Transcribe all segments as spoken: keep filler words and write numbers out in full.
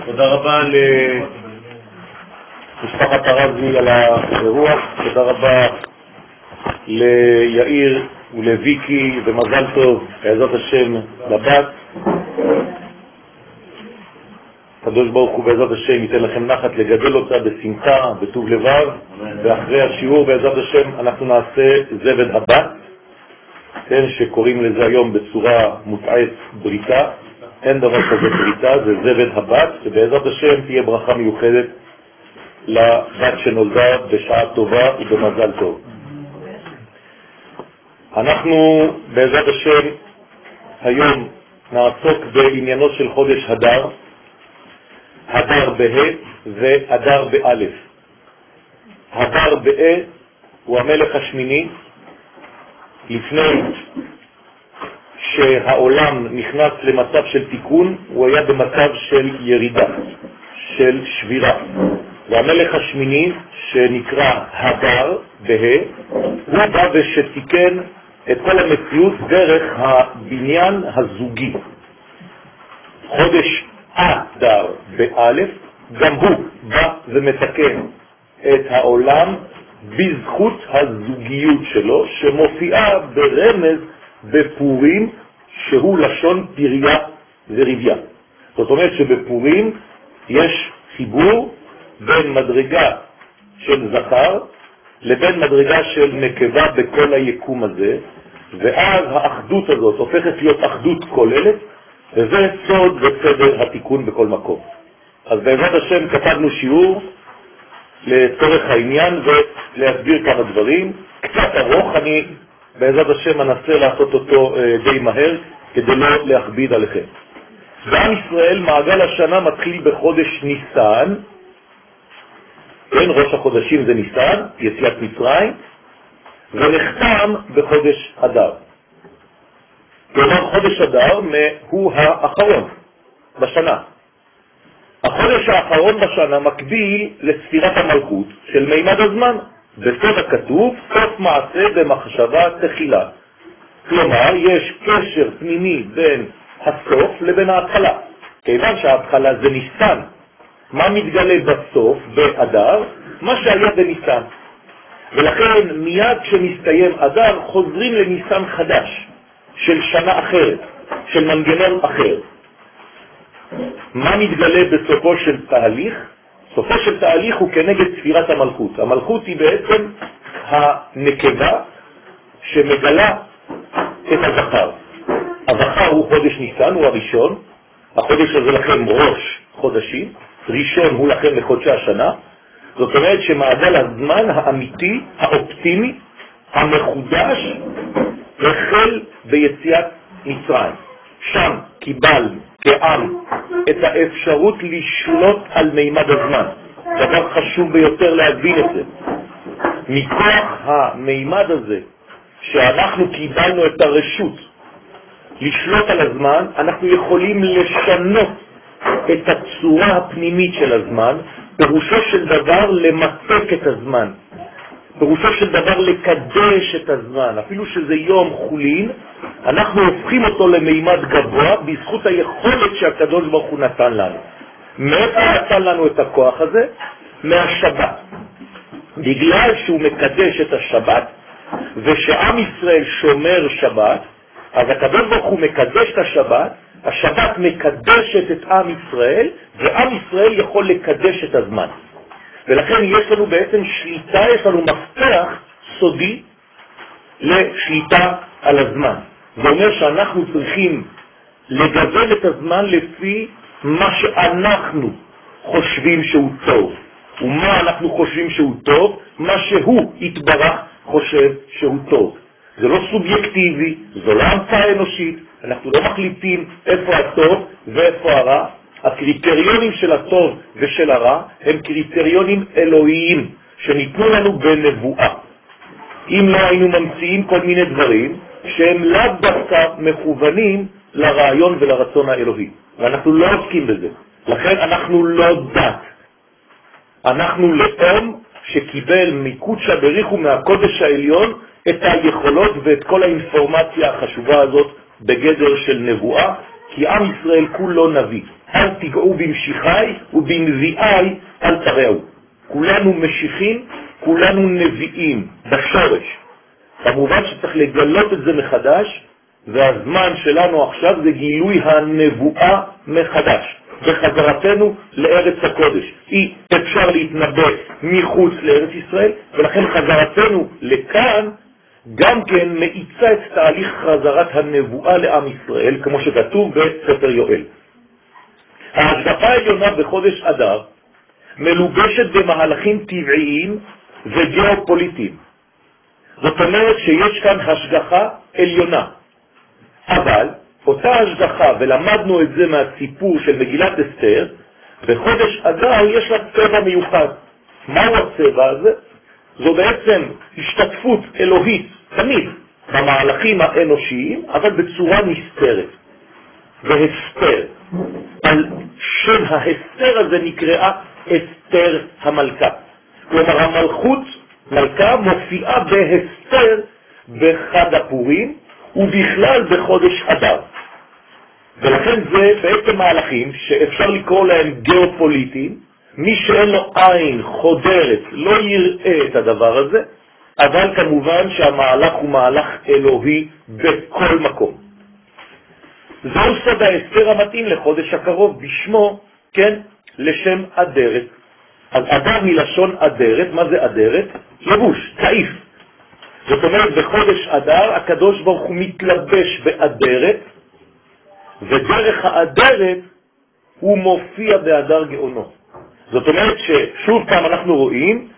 תודה רבה למשפחת הרזי על האירוח, תודה רבה ליאיר ולוויקי ומזל טוב בעזרת השם לבת. הקדוש ברוך הוא בעזרת השם ייתן לכם נחת לגדל אותה בשמחה, בטוב לבב, ואחרי השיעור בעזרת השם אנחנו נעשה זבד הבת, כן, שקוראים לזה היום בצורה מוטעית בריתה. אין דבר כזה בריתה, זה זבד הבת, ובעזרת השם תהיה ברכה מיוחדת לבת שנולדה בשעה טובה ובמזל טוב. אנחנו בעזרת השם היום נעסוק בעניינו של חודש הדר, הדר בה' והדר באלף. הדר בה' הוא המלך השמיני, לפני שהעולם נכנס למצב של תיקון, הוא היה במצב של ירידה, של שבירה. והמלך השמיני, שנקרא הדר בה', הוא בא ושתיקן את כל המציאות דרך הבניין הזוגי. חודש אדר באלף, גם הוא בא ומתקן את העולם בזכות הזוגיות שלו, שמופיעה ברמז בפורים, שהוא לשון פריה ורביה. זאת אומרת שבפורים יש חיבור בין מדרגה של זכר לבין מדרגה של נקבה בכל היקום הזה, ואז האחדות הזאת הופכת להיות אחדות כוללת, וזה סוד וסדר התיקון בכל מקום. אז בעזרת השם כתבנו שיעור לצורך העניין ולהסביר כמה דברים. קצת ארוך, אני בעזרת השם אנסה לעשות אותו די מהר כדי לא להכביד עליכם. בעם ישראל מעגל השנה מתחיל בחודש ניסן, כן, ראש החודשים זה ניסן, יציאת מצרים, ונחתם בחודש אדר. כלומר חודש אדר הוא האחרון בשנה. החודש האחרון בשנה מקביל לספירת המלכות של מימד הזמן. בסוד הכתוב, סוף מעשה במחשבה תחילה. כלומר, יש קשר פנימי בין הסוף לבין ההתחלה. כיוון שההתחלה זה ניסן. מה מתגלה בסוף, באדר? מה שהיה בניסן. ולכן מיד כשמסתיים אדר חוזרים לניסן חדש, של שנה אחרת, של מנגנון אחר. מה מתגלה בסופו של תהליך? סופו של תהליך הוא כנגד ספירת המלכות. המלכות היא בעצם הנקבה שמגלה את הזכר. הזכר הוא חודש ניסן, הוא הראשון. החודש הזה לכם ראש חודשים. ראשון הוא לכם לחודשי השנה. זאת אומרת שמעגל הזמן האמיתי, האופטימי, המחודש, החל ביציאת מצרים. שם קיבל כעם את האפשרות לשלוט על מימד הזמן. דבר חשוב ביותר להבין את זה. מכוח המימד הזה שאנחנו קיבלנו את הרשות לשלוט על הזמן, אנחנו יכולים לשנות את הצורה הפנימית של הזמן, פירושו של דבר למתק את הזמן, פירושו של דבר לקדש את הזמן. אפילו שזה יום חולין, אנחנו הופכים אותו למימד גבוה בזכות היכולת שהקדוש ברוך הוא נתן לנו. מאיפה נתן לנו את הכוח הזה? מהשבת. בגלל שהוא מקדש את השבת, ושעם ישראל שומר שבת, אז הקדוש ברוך הוא מקדש את השבת, השבת מקדשת את עם ישראל, ועם ישראל יכול לקדש את הזמן. ולכן יש לנו בעצם שליטה, יש לנו מפתח סודי לשליטה על הזמן. זה אומר שאנחנו צריכים לגבל את הזמן לפי מה שאנחנו חושבים שהוא טוב. ומה אנחנו חושבים שהוא טוב? מה שהוא יתברך חושב שהוא טוב. זה לא סובייקטיבי, זו לא המצאה אנושית, אנחנו לא מחליטים איפה הטוב ואיפה הרע. הקריטריונים של הטוב ושל הרע הם קריטריונים אלוהיים שניתנו לנו בנבואה. אם לא היינו ממציאים כל מיני דברים שהם לאו דווקא מכוונים לרעיון ולרצון האלוהי, ואנחנו לא עוסקים בזה. לכן אנחנו לא דת, אנחנו לאום שקיבל מקודשא בריחו מהקודש העליון את היכולות ואת כל האינפורמציה החשובה הזאת בגדר של נבואה, כי עם ישראל כולו נביא. אל תיגעו במשיחי ובנביאי אל תרעו. כולנו משיחים, כולנו נביאים בשורש. כמובן שצריך לגלות את זה מחדש, והזמן שלנו עכשיו זה גילוי הנבואה מחדש, בחזרתנו לארץ הקודש. אי אפשר להתנבא מחוץ לארץ ישראל, ולכן חזרתנו לכאן גם כן מאיצה את תהליך חזרת הנבואה לעם ישראל, כמו שכתוב בספר יואל. ההשגחה העליונה בחודש אדר מלובשת במהלכים טבעיים וגיאופוליטיים. זאת אומרת שיש כאן השגחה עליונה. אבל אותה השגחה, ולמדנו את זה מהסיפור של מגילת אסתר, בחודש אדר יש לה צבע מיוחד. מהו הצבע הזה? זו בעצם השתתפות אלוהית תמיד במהלכים האנושיים, אבל בצורה נסתרת. והסתר. על שם ההסתר הזה נקראה אסתר המלכה. כלומר המלכות מלכה מופיעה בהסתר בחג הפורים ובכלל בחודש אדר. ולכן זה בעצם מהלכים שאפשר לקרוא להם גיאופוליטיים. מי שאין לו עין חודרת לא יראה את הדבר הזה, אבל כמובן שהמהלך הוא מהלך אלוהי בכל מקום. זהו סוד ההסתר המתאים לחודש הקרוב, בשמו, כן, לשם אדרת. אז אדר מלשון אדרת, מה זה אדרת? לבוש, צעיף. זאת אומרת, בחודש אדר הקדוש ברוך הוא מתלבש באדרת, ודרך האדרת הוא מופיע באדר גאונו. זאת אומרת ששוב פעם אנחנו רואים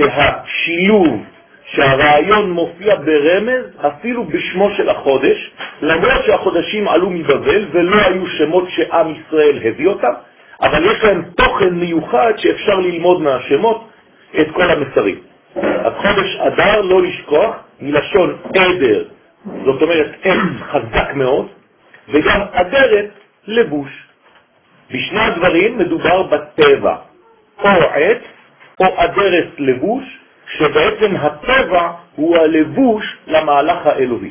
שהשילוב, שהרעיון מופיע ברמז אפילו בשמו של החודש, למרות שהחודשים עלו מבבל ולא היו שמות שעם ישראל הביא אותם, אבל יש להם תוכן מיוחד שאפשר ללמוד מהשמות את כל המסרים. אז חודש אדר, לא לשכוח, מלשון עדר, זאת אומרת עץ חזק מאוד, וגם אדרת לבוש. בשני הדברים מדובר בטבע, או עץ או אדרת לבוש, שבעצם הטבע הוא הלבוש למהלך האלוהי.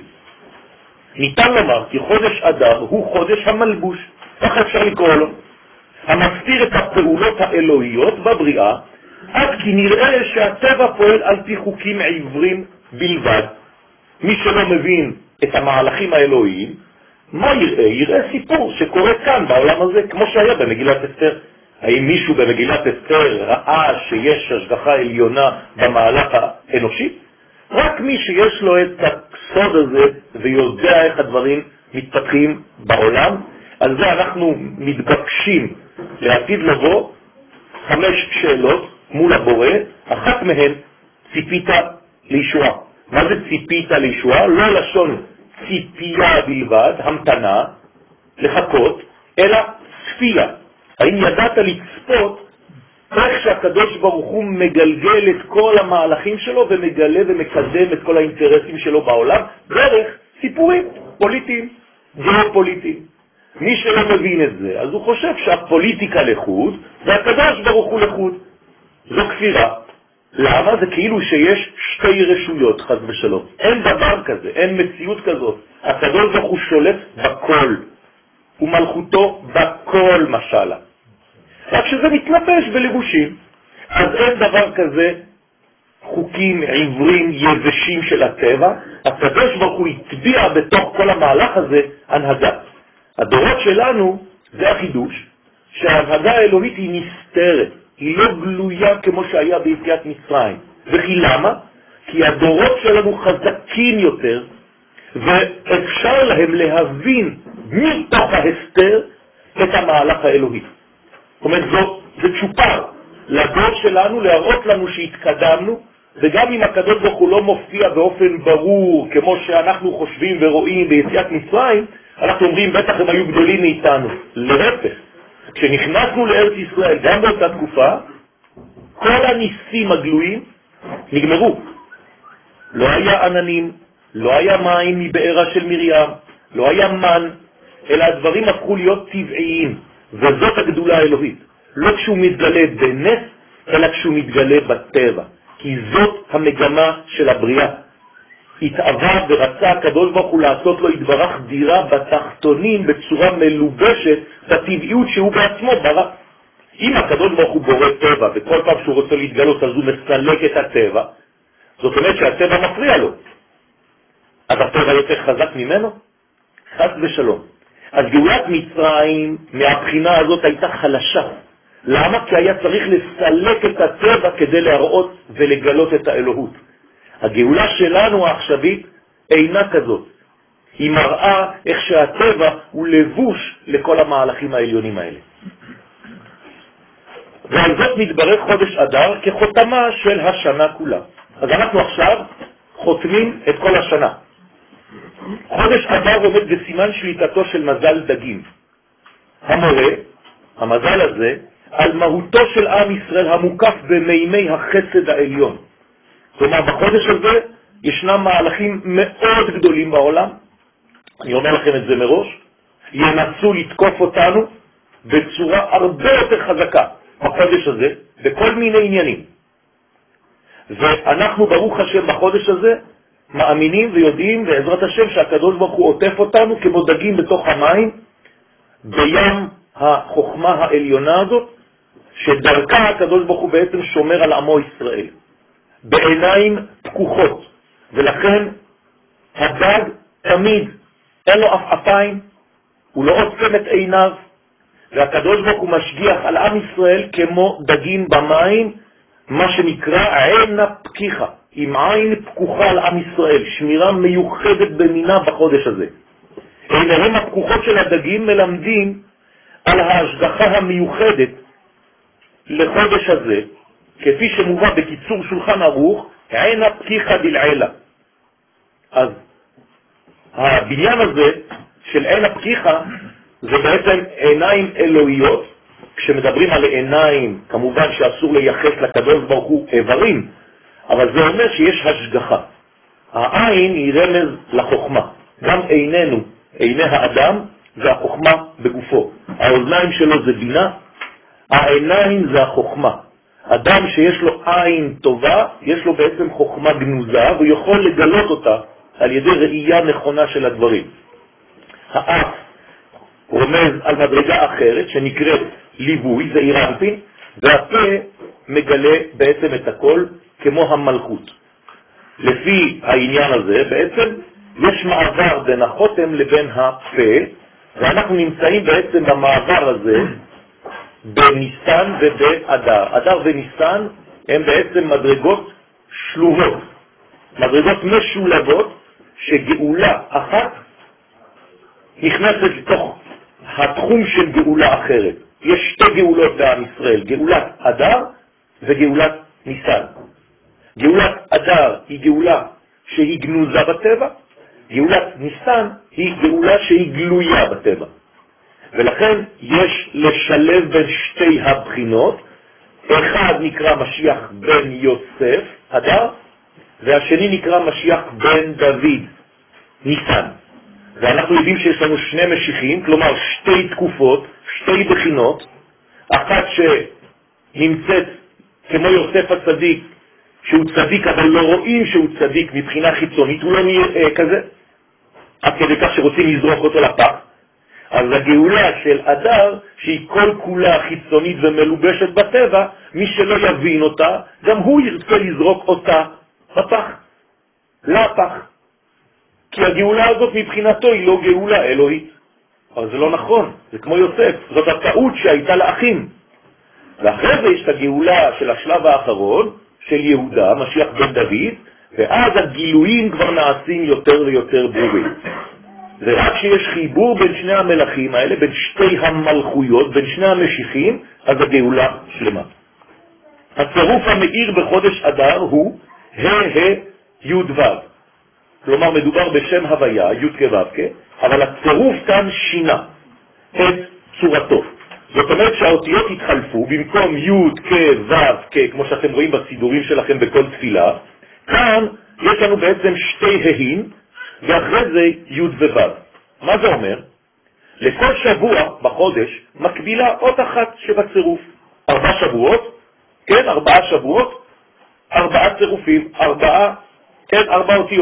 ניתן לומר כי חודש אדר הוא חודש המלבוש, כך אפשר לקרוא לו, המסתיר את הפעולות האלוהיות בבריאה, עד כי נראה שהטבע פועל על פי חוקים עיוורים בלבד. מי שלא מבין את המהלכים האלוהיים, מה יראה? יראה סיפור שקורה כאן בעולם הזה, כמו שהיה במגילת אסתר. האם מישהו במגילת אסתר ראה שיש השגחה עליונה במהלך האנושי? רק מי שיש לו את הסוד הזה ויודע איך הדברים מתפתחים בעולם, על זה אנחנו מתבקשים לעתיד לבוא חמש שאלות מול הבורא, אחת מהן ציפית לישועה. מה זה ציפית לישועה? לא לשון ציפייה בלבד, המתנה, לחכות, אלא צפייה. האם ידעת לצפות איך שהקדוש ברוך הוא מגלגל את כל המהלכים שלו ומגלה ומקדם את כל האינטרסים שלו בעולם דרך סיפורים פוליטיים, גיאופוליטיים. מי שלא מבין את זה, אז הוא חושב שהפוליטיקה לחוד והקדוש ברוך הוא לחוד. זו כפירה. למה? זה כאילו שיש שתי רשויות, חס ושלום. אין דבר כזה, אין מציאות כזאת. הקדוש ברוך הוא שולט בכל, ומלכותו בכל משלה. רק שזה מתלבש בלבושים. אז אין דבר כזה חוקים עיוורים יבשים של הטבע. הקדוש ברוך הוא הטביע בתוך כל המהלך הזה הנהגה. הדורות שלנו זה החידוש, שההנהגה האלוהית היא נסתרת, היא לא גלויה כמו שהיה ביציאת מצרים. וכי למה? כי הדורות שלנו חזקים יותר, ואפשר להם להבין מתוך ההסתר את המהלך האלוהי. זאת אומרת, זה צ'ופר לדור שלנו להראות לנו שהתקדמנו, וגם אם הקדוש ברוך הוא לא מופיע באופן ברור כמו שאנחנו חושבים ורואים ביציאת מצרים, אנחנו אומרים בטח הם היו גדולים מאיתנו. להפך, כשנכנסנו לארץ ישראל גם באותה תקופה, כל הניסים הגלויים נגמרו. לא היה עננים, לא היה מים מבארה של מרים, לא היה מן, אלא הדברים הפכו להיות טבעיים, וזאת הגדולה האלוהית. לא כשהוא מתגלה בנס, אלא כשהוא מתגלה בטבע, כי זאת המגמה של הבריאה. התאווה ורצה הקדוש ברוך הוא לעשות לו יתברך דירה בתחתונים בצורה מלובשת בטבעיות שהוא בעצמו ברא. אם הקדוש ברוך הוא בורא טבע וכל פעם שהוא רוצה להתגלות אז הוא מסלק את הטבע, זאת אומרת שהטבע מפריע לו. אז הטבע יותר חזק ממנו? חס ושלום. אז גאולת מצרים מהבחינה הזאת הייתה חלשה. למה? כי היה צריך לסלק את הטבע כדי להראות ולגלות את האלוהות. הגאולה שלנו העכשווית אינה כזאת. היא מראה איך שהטבע הוא לבוש לכל המהלכים העליונים האלה. ועל זאת מתברך חודש אדר כחותמה של השנה כולה. אז אנחנו עכשיו חותמים את כל השנה. חודש אדר עומד בסימן שליטתו של מזל דגים. המורה, המזל הזה, על מהותו של עם ישראל המוקף במימי החסד העליון. כלומר, בחודש הזה ישנם מהלכים מאוד גדולים בעולם, אני אומר לכם את זה מראש, ינסו לתקוף אותנו בצורה הרבה יותר חזקה בחודש הזה, בכל מיני עניינים. ואנחנו ברוך השם בחודש הזה מאמינים ויודעים בעזרת השם שהקדוש ברוך הוא עוטף אותנו כמו דגים בתוך המים, בים החוכמה העליונה הזאת, שדרכה הקדוש ברוך הוא בעצם שומר על עמו ישראל. בעיניים פקוחות, ולכן הדג תמיד אין לו אף אפיים, הוא לא עוצם את עיניו, והקדוש ברוך הוא משגיח על עם ישראל כמו דגים במים, מה שנקרא עין הפקיחה, עם עין פקוחה על עם ישראל, שמירה מיוחדת במינה בחודש הזה. עיניהם הפקוחות של הדגים מלמדים על ההשגחה המיוחדת לחודש הזה, כפי שמובא בקיצור שולחן ערוך, עין הפקיחה דלעילה. אז הבניין הזה של עין הפקיחה זה בעצם עיניים אלוהיות. כשמדברים על עיניים, כמובן שאסור לייחס לקדוש ברוך הוא איברים, אבל זה אומר שיש השגחה. העין היא רמז לחוכמה. גם עינינו, עיני האדם, זה החוכמה בגופו. האוזניים שלו זה בינה, העיניים זה החוכמה. אדם שיש לו עין טובה, יש לו בעצם חוכמה גנוזה, והוא יכול לגלות אותה על ידי ראייה נכונה של הדברים. האף רומז על מדרגה אחרת שנקראת ליווי, זה אירנפין, והפה מגלה בעצם את הכל כמו המלכות. לפי העניין הזה בעצם יש מעבר בין החותם לבין הפה, ואנחנו נמצאים בעצם במעבר הזה בניסן ובאדר. אדר וניסן הם בעצם מדרגות שלובות, מדרגות משולבות, שגאולה אחת נכנסת לתוך התחום של גאולה אחרת. יש שתי גאולות בעם ישראל, גאולת אדר וגאולת ניסן. גאולת אדר היא גאולה שהיא גנוזה בטבע, גאולת ניסן היא גאולה שהיא גלויה בטבע. ולכן יש לשלב בין שתי הבחינות, אחד נקרא משיח בן יוסף, אדר, והשני נקרא משיח בן דוד, ניסן. ואנחנו יודעים שיש לנו שני משיחים, כלומר שתי תקופות, שתי בחינות, אחת שנמצאת כמו יוסף הצדיק, שהוא צדיק אבל לא רואים שהוא צדיק מבחינה חיצונית, הוא לא נראה כזה, עד כדי כך שרוצים לזרוק אותו לפח. אז הגאולה של אדר, שהיא כל כולה חיצונית ומלובשת בטבע, מי שלא יבין אותה, גם הוא ירצה לזרוק אותה בפח, לפח. כי הגאולה הזאת מבחינתו היא לא גאולה אלוהית. אבל זה לא נכון, זה כמו יוסף, זאת הטעות שהייתה לאחים. ואחרי זה יש את הגאולה של השלב האחרון, של יהודה, משיח בן דוד, ואז הגילויים כבר נעשים יותר ויותר ברורים. ורק שיש חיבור בין שני המלכים האלה, בין שתי המלכויות, בין שני המשיחים, אז הגאולה שלמה. הצירוף המאיר בחודש אדר הוא ה' ה' י' ו'. כלומר מדובר בשם הוויה, י' כ' ו' כ', אבל הצירוף כאן שינה את צורתו. זאת אומרת שהאותיות התחלפו, במקום י' כ' ו' כ', כמו שאתם רואים בסידורים שלכם בכל תפילה, כאן יש לנו בעצם שתי ה'ים, ואחרי זה י' וו'. מה זה אומר? לכל שבוע בחודש מקבילה אות אחת שבצירוף. ארבע שבועות, כן, ארבעה שבועות, ארבעה צירופים, ארבעה, כן, ארבע אותיות.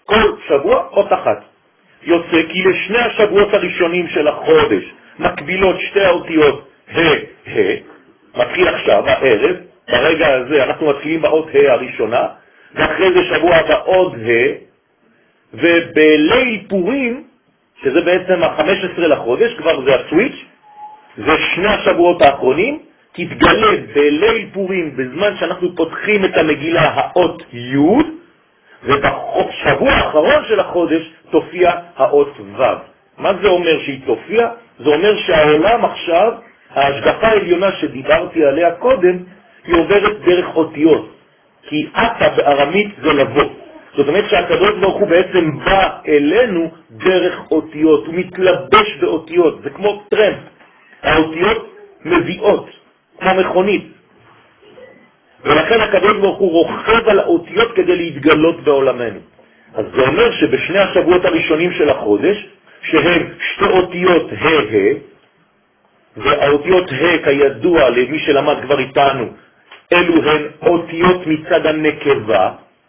כל שבוע אות אחת. יוצא כי לשני השבועות הראשונים של החודש מקבילות שתי האותיות ה, ה, מתחיל עכשיו, הערב, ברגע הזה אנחנו מתחילים באות ה הראשונה, ואחרי זה שבוע הבא עוד ה, ובליל פורים, שזה בעצם ה-חמש עשרה לחודש, כבר זה הסוויץ', זה שני השבועות האחרונים, תתגלה בליל פורים, בזמן שאנחנו פותחים את המגילה האות י', ובשבוע האחרון של החודש תופיע האות ו'. מה זה אומר שהיא תופיע? זה אומר שהעולם עכשיו, ההשגחה העליונה שדיברתי עליה קודם, היא עוברת דרך אותיות. כי אתה בארמית זה לבוא. זאת אומרת שהקדוש ברוך הוא בעצם בא אלינו דרך אותיות, הוא מתלבש באותיות, זה כמו טרמפ. האותיות מביאות, כמו מכונית. ולכן הקדוש ברוך הוא רוכב על האותיות כדי להתגלות בעולמנו. אז זה אומר שבשני השבועות הראשונים של החודש, שהם שתי אותיות ה ה, והאותיות ה כידוע למי שלמד כבר איתנו, אלו הן אותיות מצד הנקבה,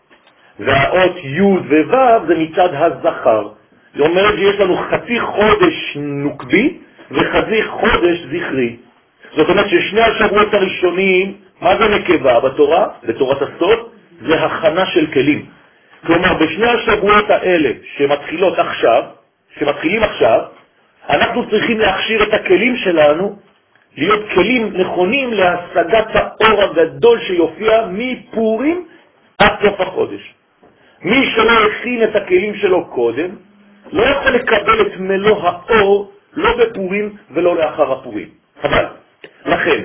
והאות י' וו' זה מצד הזכר. זאת אומרת שיש לנו חצי חודש נוקבי וחצי חודש זכרי. זאת אומרת ששני השבועות הראשונים, מה זה נקבה בתורה? בתורת הסוד, זה הכנה של כלים. כלומר, בשני השבועות האלה שמתחילות עכשיו, שמתחילים עכשיו, אנחנו צריכים להכשיר את הכלים שלנו, להיות כלים נכונים להשגת האור הגדול שיופיע מפורים עד סוף החודש. מי שלא הכין את הכלים שלו קודם, לא יכול לקבל את מלוא האור, לא בפורים ולא לאחר הפורים. חבל. לכן,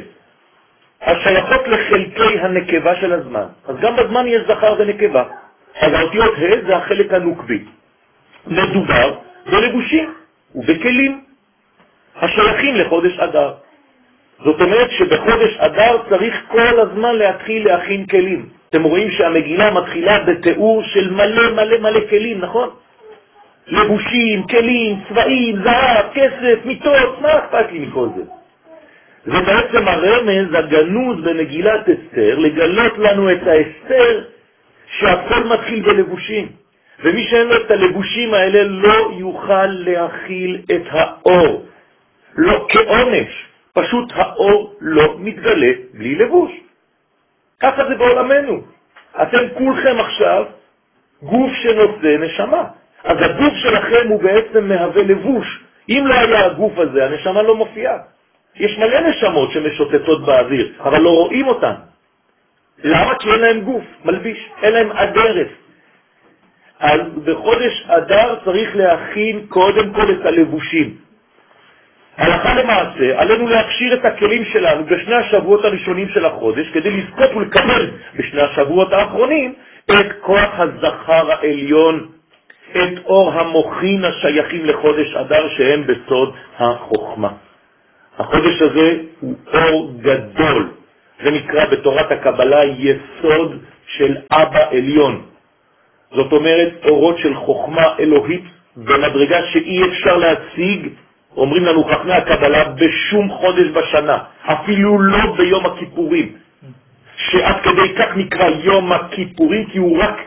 השייכות לחלקי הנקבה של הזמן. אז גם בזמן יש זכר ונקבה. אז האותיות ה' זה החלק הנוקבי. מדובר בלבושים ובכלים השייכים לחודש אדר. זאת אומרת שבחודש אדר צריך כל הזמן להתחיל להכין כלים. אתם רואים שהמגילה מתחילה בתיאור של מלא מלא מלא כלים, נכון? לבושים, כלים, צבעים, זהב, כסף, מיטות, מה אכפת לי מכל זה? זה בעצם הרמז הגנוז במגילת אסתר, לגלות לנו את האסתר שהכל מתחיל בלבושים. ומי שאין לו את הלבושים האלה לא יוכל להכיל את האור. לא כעונש, פשוט האור לא מתגלה בלי לבוש. ככה זה בעולמנו. אתם כולכם עכשיו גוף שנושא נשמה. אז הגוף שלכם הוא בעצם מהווה לבוש. אם לא היה הגוף הזה, הנשמה לא מופיעה. יש מלא נשמות שמשוטטות באוויר, אבל לא רואים אותן. למה? כי אין להם גוף, מלביש, אין להם אדרת. אז בחודש אדר צריך להכין קודם כל את הלבושים. הלכה למעשה, עלינו להכשיר את הכלים שלנו בשני השבועות הראשונים של החודש, כדי לזכות ולקבל בשני השבועות האחרונים את כוח הזכר העליון, את אור המוחין השייכים לחודש אדר שהם בסוד החוכמה. החודש הזה הוא אור גדול, זה נקרא בתורת הקבלה יסוד של אבא עליון. זאת אומרת אורות של חוכמה אלוהית במדרגה שאי אפשר להציג, אומרים לנו חכמי הקבלה, בשום חודש בשנה, אפילו לא ביום הכיפורים, שעד כדי כך נקרא יום הכיפורים כי הוא רק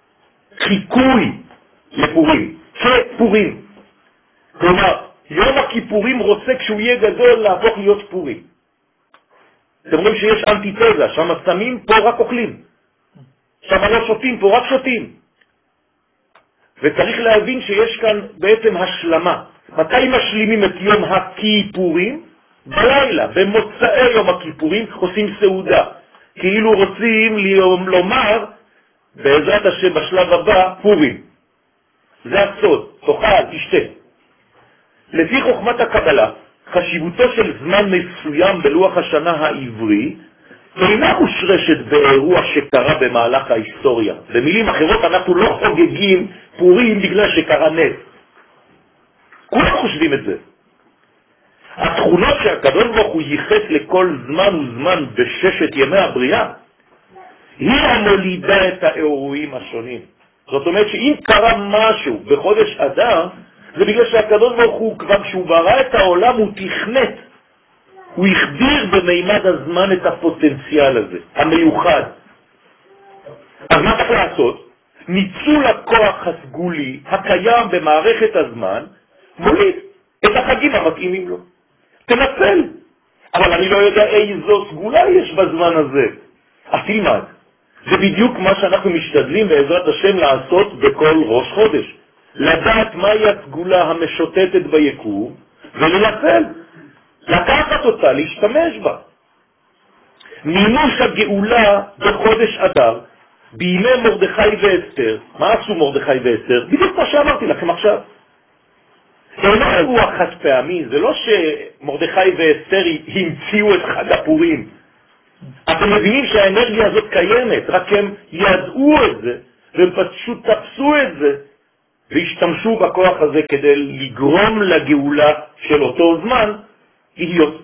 חיקוי לפורים, כפורים. כלומר, יום הכיפורים רוצה כשהוא יהיה גדול להפוך להיות פורים. אתם רואים שיש אנטיתזה, שם שמים, פה רק אוכלים. שם לא שותים, פה רק שותים. וצריך להבין שיש כאן בעצם השלמה. מתי משלימים את יום הכיפורים? בלילה, במוצאי יום הכיפורים עושים סעודה. כאילו רוצים לומר, בעזרת השם בשלב הבא, פורים. זה הסוד, תאכל, תשתה. לפי חוכמת הקבלה, חשיבותו של זמן מסוים בלוח השנה העברי אינה מושרשת באירוע שקרה במהלך ההיסטוריה. במילים אחרות, אנחנו לא חוגגים פורים בגלל שקרה נס. כולם חושבים את זה. התכונות שהקדוש ברוך הוא ייחס לכל זמן וזמן בששת ימי הבריאה, היא המולידה את האירועים השונים. זאת אומרת שאם קרה משהו בחודש אדר, זה בגלל שהקדוש ברוך הוא כבר כשהוא ברא את העולם הוא תכנת, הוא החדיר במימד הזמן את הפוטנציאל הזה, המיוחד. אז מה צריך לעשות? ניצול הכוח הסגולי הקיים במערכת הזמן מוליד את החגים המתאימים לו. תנצל. אבל אני לא יודע איזו סגולה יש בזמן הזה. אז תלמד. זה בדיוק מה שאנחנו משתדלים בעזרת השם לעשות בכל ראש חודש. לדעת מהי הסגולה המשוטטת ביקום ולנצל. לקחת אותה, להשתמש בה. מימוש הגאולה בחודש אדר, בימי מרדכי ואסתר. מה עשו מרדכי ואסתר? בדיוק מה שאמרתי לכם עכשיו. זה לא אירוע חד פעמי, זה לא שמרדכי ואסתר המציאו את חג הפורים. אתם מבינים שהאנרגיה הזאת קיימת, רק הם ידעו את זה, והם פשוט תפסו את זה, והשתמשו בכוח הזה כדי לגרום לגאולה של אותו זמן להיות.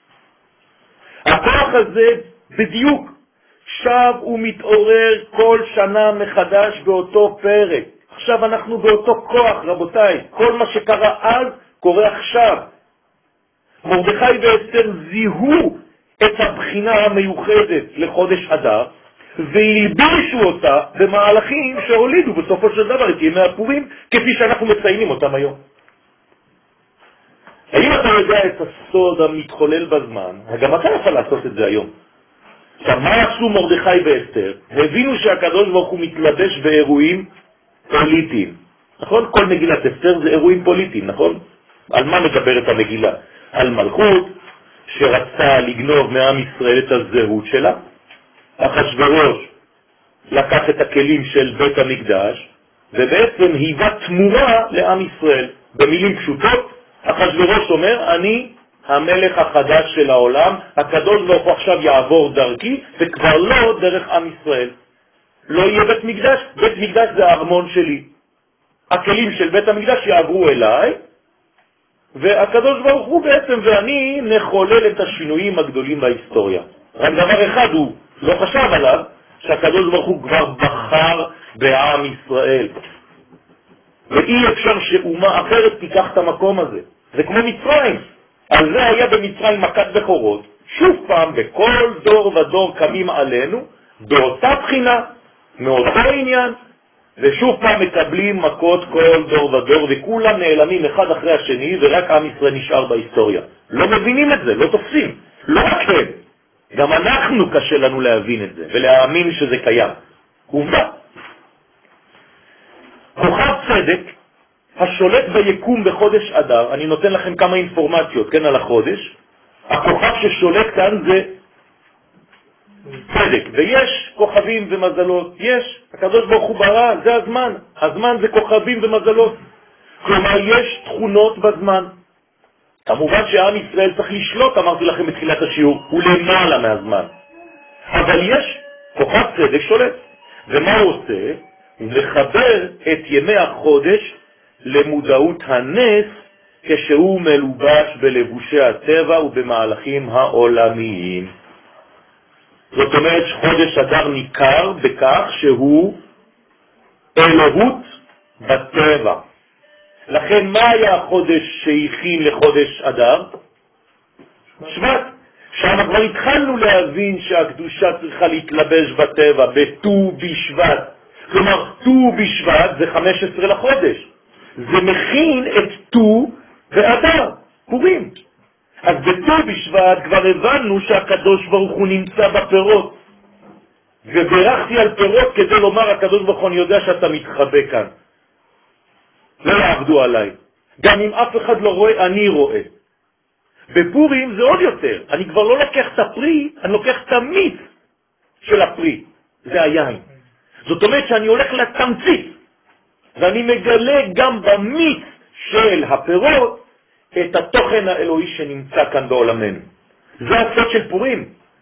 הכוח הזה בדיוק שב ומתעורר כל שנה מחדש באותו פרק. עכשיו אנחנו באותו כוח, רבותיי. כל מה שקרה אז קורה עכשיו. מרדכי ואסתר זיהו את הבחינה המיוחדת לחודש אדר, והלבישו אותה במהלכים שהולידו בסופו של דבר את ימי הפורים, כפי שאנחנו מציינים אותם היום. האם אתה יודע את הסוד המתחולל בזמן? גם אתה יכול לעשות את זה היום. עכשיו, מה עשו מרדכי ואסתר? הבינו שהקדוש ברוך הוא מתלבש באירועים פוליטיים. נכון? כל מגילת אסתר זה אירועים פוליטיים, נכון? על מה מדברת המגילה? על מלכות שרצה לגנוב מעם ישראל את הזהות שלה. אחשוורוש לקח את הכלים של בית המקדש ובעצם היווה תמורה לעם ישראל. במילים פשוטות, אחשוורוש אומר, אני המלך החדש של העולם, הקדוש ברוך הוא עכשיו יעבור דרכי וכבר לא דרך עם ישראל. לא יהיה בית מקדש, בית מקדש זה הארמון שלי. הכלים של בית המקדש יעברו אליי, והקדוש ברוך הוא בעצם ואני נחולל את השינויים הגדולים בהיסטוריה. רק דבר אחד הוא לא חשב עליו, שהקדוש ברוך הוא כבר בחר בעם ישראל. ואי אפשר שאומה אחרת תיקח את המקום הזה. זה כמו מצרים. על זה היה במצרים מכת בכורות. שוב פעם, בכל דור ודור קמים עלינו, באותה בחינה, מאותו עניין, ושוב פעם מקבלים מכות כל דור ודור, וכולם נעלמים אחד אחרי השני, ורק עם ישראל נשאר בהיסטוריה. לא מבינים את זה, לא תופסים. לא רק הם. גם אנחנו קשה לנו להבין את זה, ולהאמין שזה קיים. עובדה. כוכב צדק, השולט ביקום בחודש אדר, אני נותן לכם כמה אינפורמציות, כן, על החודש. הכוכב ששולט כאן זה צדק, ויש כוכבים ומזלות, יש, הקדוש ברוך הוא ברא, זה הזמן, הזמן זה כוכבים ומזלות, כלומר יש תכונות בזמן. כמובן שהעם ישראל צריך לשלוט, אמרתי לכם בתחילת השיעור, הוא למעלה מהזמן, אבל יש כוכב צדק שולט, ומה הוא עושה? הוא מחבר את ימי החודש למודעות הנס, כשהוא מלובש בלבושי הטבע ובמהלכים העולמיים. זאת אומרת שחודש אדר ניכר בכך שהוא אלוהות בטבע. לכן מה היה החודש שהכין לחודש אדר? שבט. שם כבר התחלנו להבין שהקדושה צריכה להתלבש בטבע, בט"ו בשבט. כלומר, ט"ו בשבט זה חמש עשרה לחודש. זה מכין את ט"ו ואדר, פורים. אז בט"ו בשבט כבר הבנו שהקדוש ברוך הוא נמצא בפירות. וברכתי על פירות כדי לומר, הקדוש ברוך הוא, אני יודע שאתה מתחבא כאן. לא יעבדו עליי. גם אם אף אחד לא רואה, אני רואה. בפורים זה עוד יותר. אני כבר לא לוקח את הפרי, אני לוקח את המיץ של הפרי. זה היין. זאת אומרת שאני הולך לתמצית. ואני מגלה גם במיץ של הפירות את התוכן האלוהי שנמצא כאן בעולמנו. זה הסוד של פורים.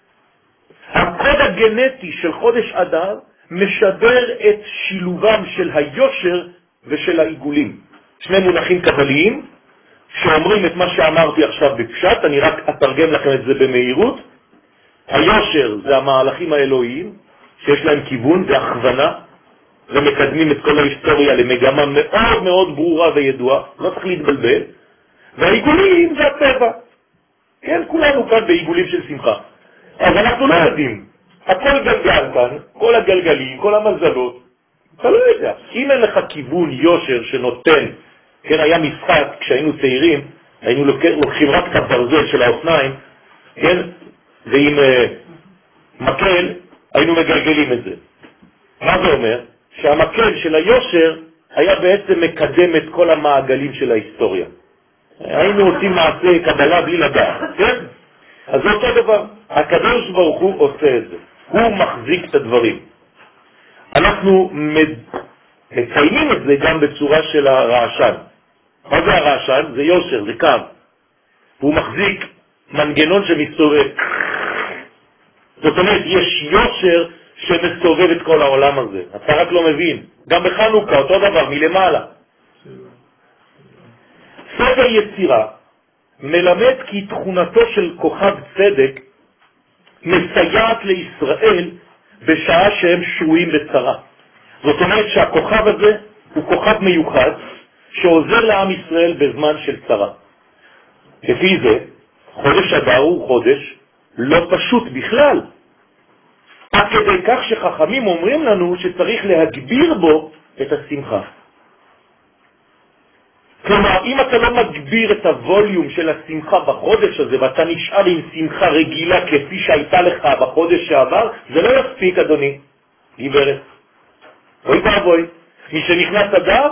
הקוד הגנטי של חודש אדר משדר את שילובם של היושר ושל העיגולים. שני מונחים קבליים שאומרים את מה שאמרתי עכשיו בפשט, אני רק אתרגם לכם את זה במהירות. היושר זה המהלכים האלוהיים שיש להם כיוון והכוונה, ומקדמים את כל ההיסטוריה למגמה מאוד מאוד ברורה וידועה, לא צריך להתבלבל. והעיגולים זה הטבע. כן, כולנו כאן בעיגולים של שמחה. אז אנחנו לא יודעים. הכל גלגל כאן, כל הגלגלים, כל המזלות, אתה לא יודע. אם אין לך כיוון יושר שנותן, כן, היה משחק, כשהיינו צעירים, היינו לוקחים רק את הברזל של האופניים, כן, ועם uh, מקל היינו מגלגלים את זה. מה זה אומר? שהמקל של היושר היה בעצם מקדם את כל המעגלים של ההיסטוריה. היינו עושים מעשה קבלה בלי לדעת, כן? אז זה אותו דבר. הקדוש ברוך הוא עושה את זה. הוא מחזיק את הדברים. אנחנו מציינים את זה גם בצורה של הרעשן. מה זה הרעשן? זה יושר, זה קו. הוא מחזיק מנגנון שמסתובב. זאת אומרת, יש יושר שמסתובב את כל העולם הזה. אתה רק לא מבין. גם בחנוכה, אותו דבר, מלמעלה. ספר יצירה מלמד כי תכונתו של כוכב צדק מסייעת לישראל בשעה שהם שרויים בצרה. זאת אומרת שהכוכב הזה הוא כוכב מיוחד שעוזר לעם ישראל בזמן של צרה. לפי זה, חודש אדר הוא חודש לא פשוט בכלל. עד כדי כך שחכמים אומרים לנו שצריך להגביר בו את השמחה. כלומר, אם אתה לא מגביר את הווליום של השמחה בחודש הזה, ואתה נשאר עם שמחה רגילה כפי שהייתה לך בחודש שעבר, זה לא יספיק, אדוני, גברת. אוי ואבוי, מי שנכנס אדר,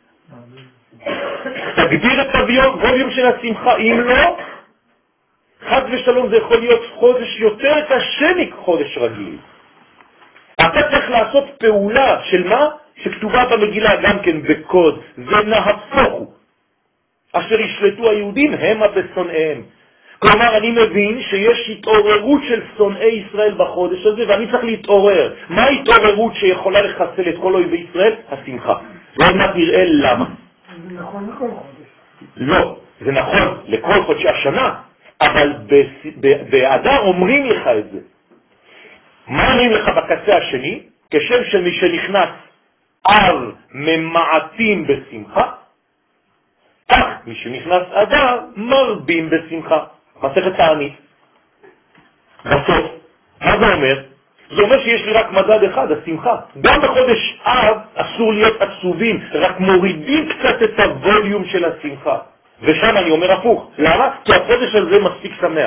תגביר את הווליום של השמחה. אם לא, חד ושלום, זה יכול להיות חודש יותר קשה מחודש רגיל. אתה צריך לעשות פעולה של מה? שכתובה במגילה גם כן בקוד, זה נהפוכו. אשר ישלטו היהודים המה בשונאיהם. כלומר, אני מבין שיש התעוררות של שונאי ישראל בחודש הזה, ואני צריך להתעורר. מה ההתעוררות שיכולה לחסל את כל אויבי ישראל? השמחה. ועוד מעט נראה למה. זה נכון לכל חודש. לא, זה נכון לכל חודשי השנה, אבל באדר אומרים לך את זה. מה אומרים לך בקצה השני? כשם שמי שנכנס אב ממעטים בשמחה, כך מי שנכנס אדר מרבים בשמחה. מסכת תענית. בסוף, מה זה אומר? זה אומר שיש לי רק מדד אחד, השמחה. גם בחודש אב אסור להיות עצובים, רק מורידים קצת את הווליום של השמחה. ושם אני אומר הפוך. למה? כי החודש הזה מספיק שמח.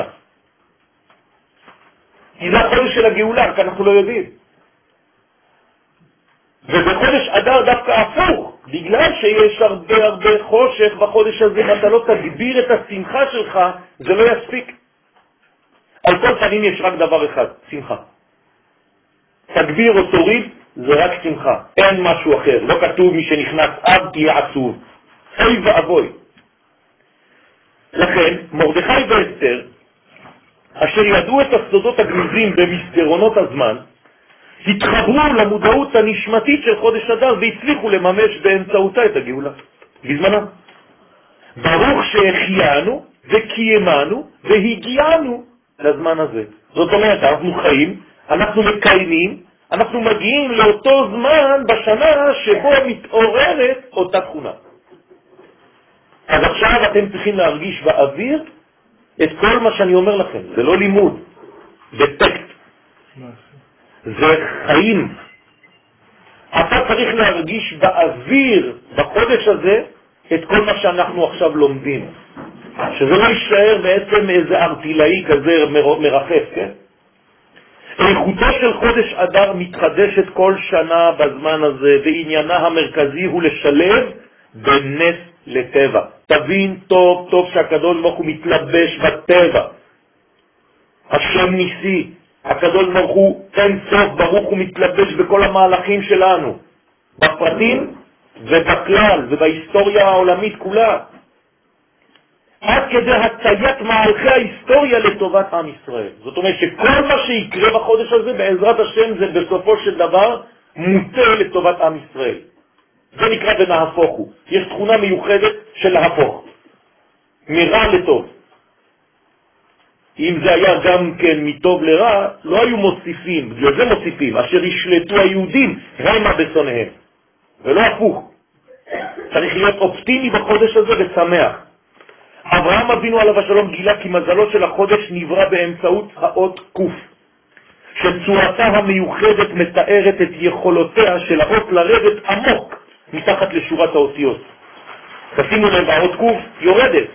כי זה החודש של הגאולה, כי אנחנו לא יודעים. ובחודש אדר דווקא הפוך, בגלל שיש הרבה הרבה חושך בחודש הזה, ואתה לא תגביר את השמחה שלך, זה לא יספיק. על כל פנים יש רק דבר אחד, שמחה. תגביר או תוריד, זה רק שמחה. אין משהו אחר. לא כתוב מי שנכנס אב תהיה עצוב. אוי ואבוי. לכן, מרדכי ואסתר, אשר ידעו את הסודות הגנוזים במסדרונות הזמן, התחברו למודעות הנשמתית של חודש אדר והצליחו לממש באמצעותה את הגאולה. בזמנם. ברוך שהחיינו וקיימנו והגיענו לזמן הזה. זאת אומרת, אנחנו חיים, אנחנו מקיימים, אנחנו מגיעים לאותו זמן בשנה שבו מתעוררת אותה תכונה. אז עכשיו אתם צריכים להרגיש באוויר את כל מה שאני אומר לכם. זה לא לימוד, זה טקסט. זה חיים. אתה צריך להרגיש באוויר בחודש הזה את כל מה שאנחנו עכשיו לומדים. שזה לא יישאר בעצם איזה ארטילאי כזה מרחף, כן? איכותו של חודש אדר מתחדשת כל שנה בזמן הזה, ועניינה המרכזי הוא לשלב בין נס לטבע. תבין טוב טוב שהקדוש ברוך הוא מתלבש בטבע. השם ניסי, הקדוש ברוך הוא אין סוף ברוך הוא מתלבש בכל המהלכים שלנו, בפרטים ובכלל ובהיסטוריה העולמית כולה. עד כדי הציית מהלכי ההיסטוריה לטובת עם ישראל. זאת אומרת שכל מה שיקרה בחודש הזה בעזרת השם זה בסופו של דבר מוטה לטובת עם ישראל. זה נקרא ונהפוכו. יש תכונה מיוחדת של להפוך. מרע לטוב. אם זה היה גם כן מטוב לרע, לא היו מוסיפים, בגלל זה מוסיפים, אשר ישלטו היהודים המה בשונאיהם. ולא הפוך. צריך להיות אופטימי בחודש הזה ושמח. אברהם אבינו עליו השלום גילה כי מזלו של החודש נברא באמצעות האות קוף, שצורתה המיוחדת מתארת את יכולותיה של האות לרדת עמוק מתחת לשורת האותיות. תשימו לב, האות קוף יורדת.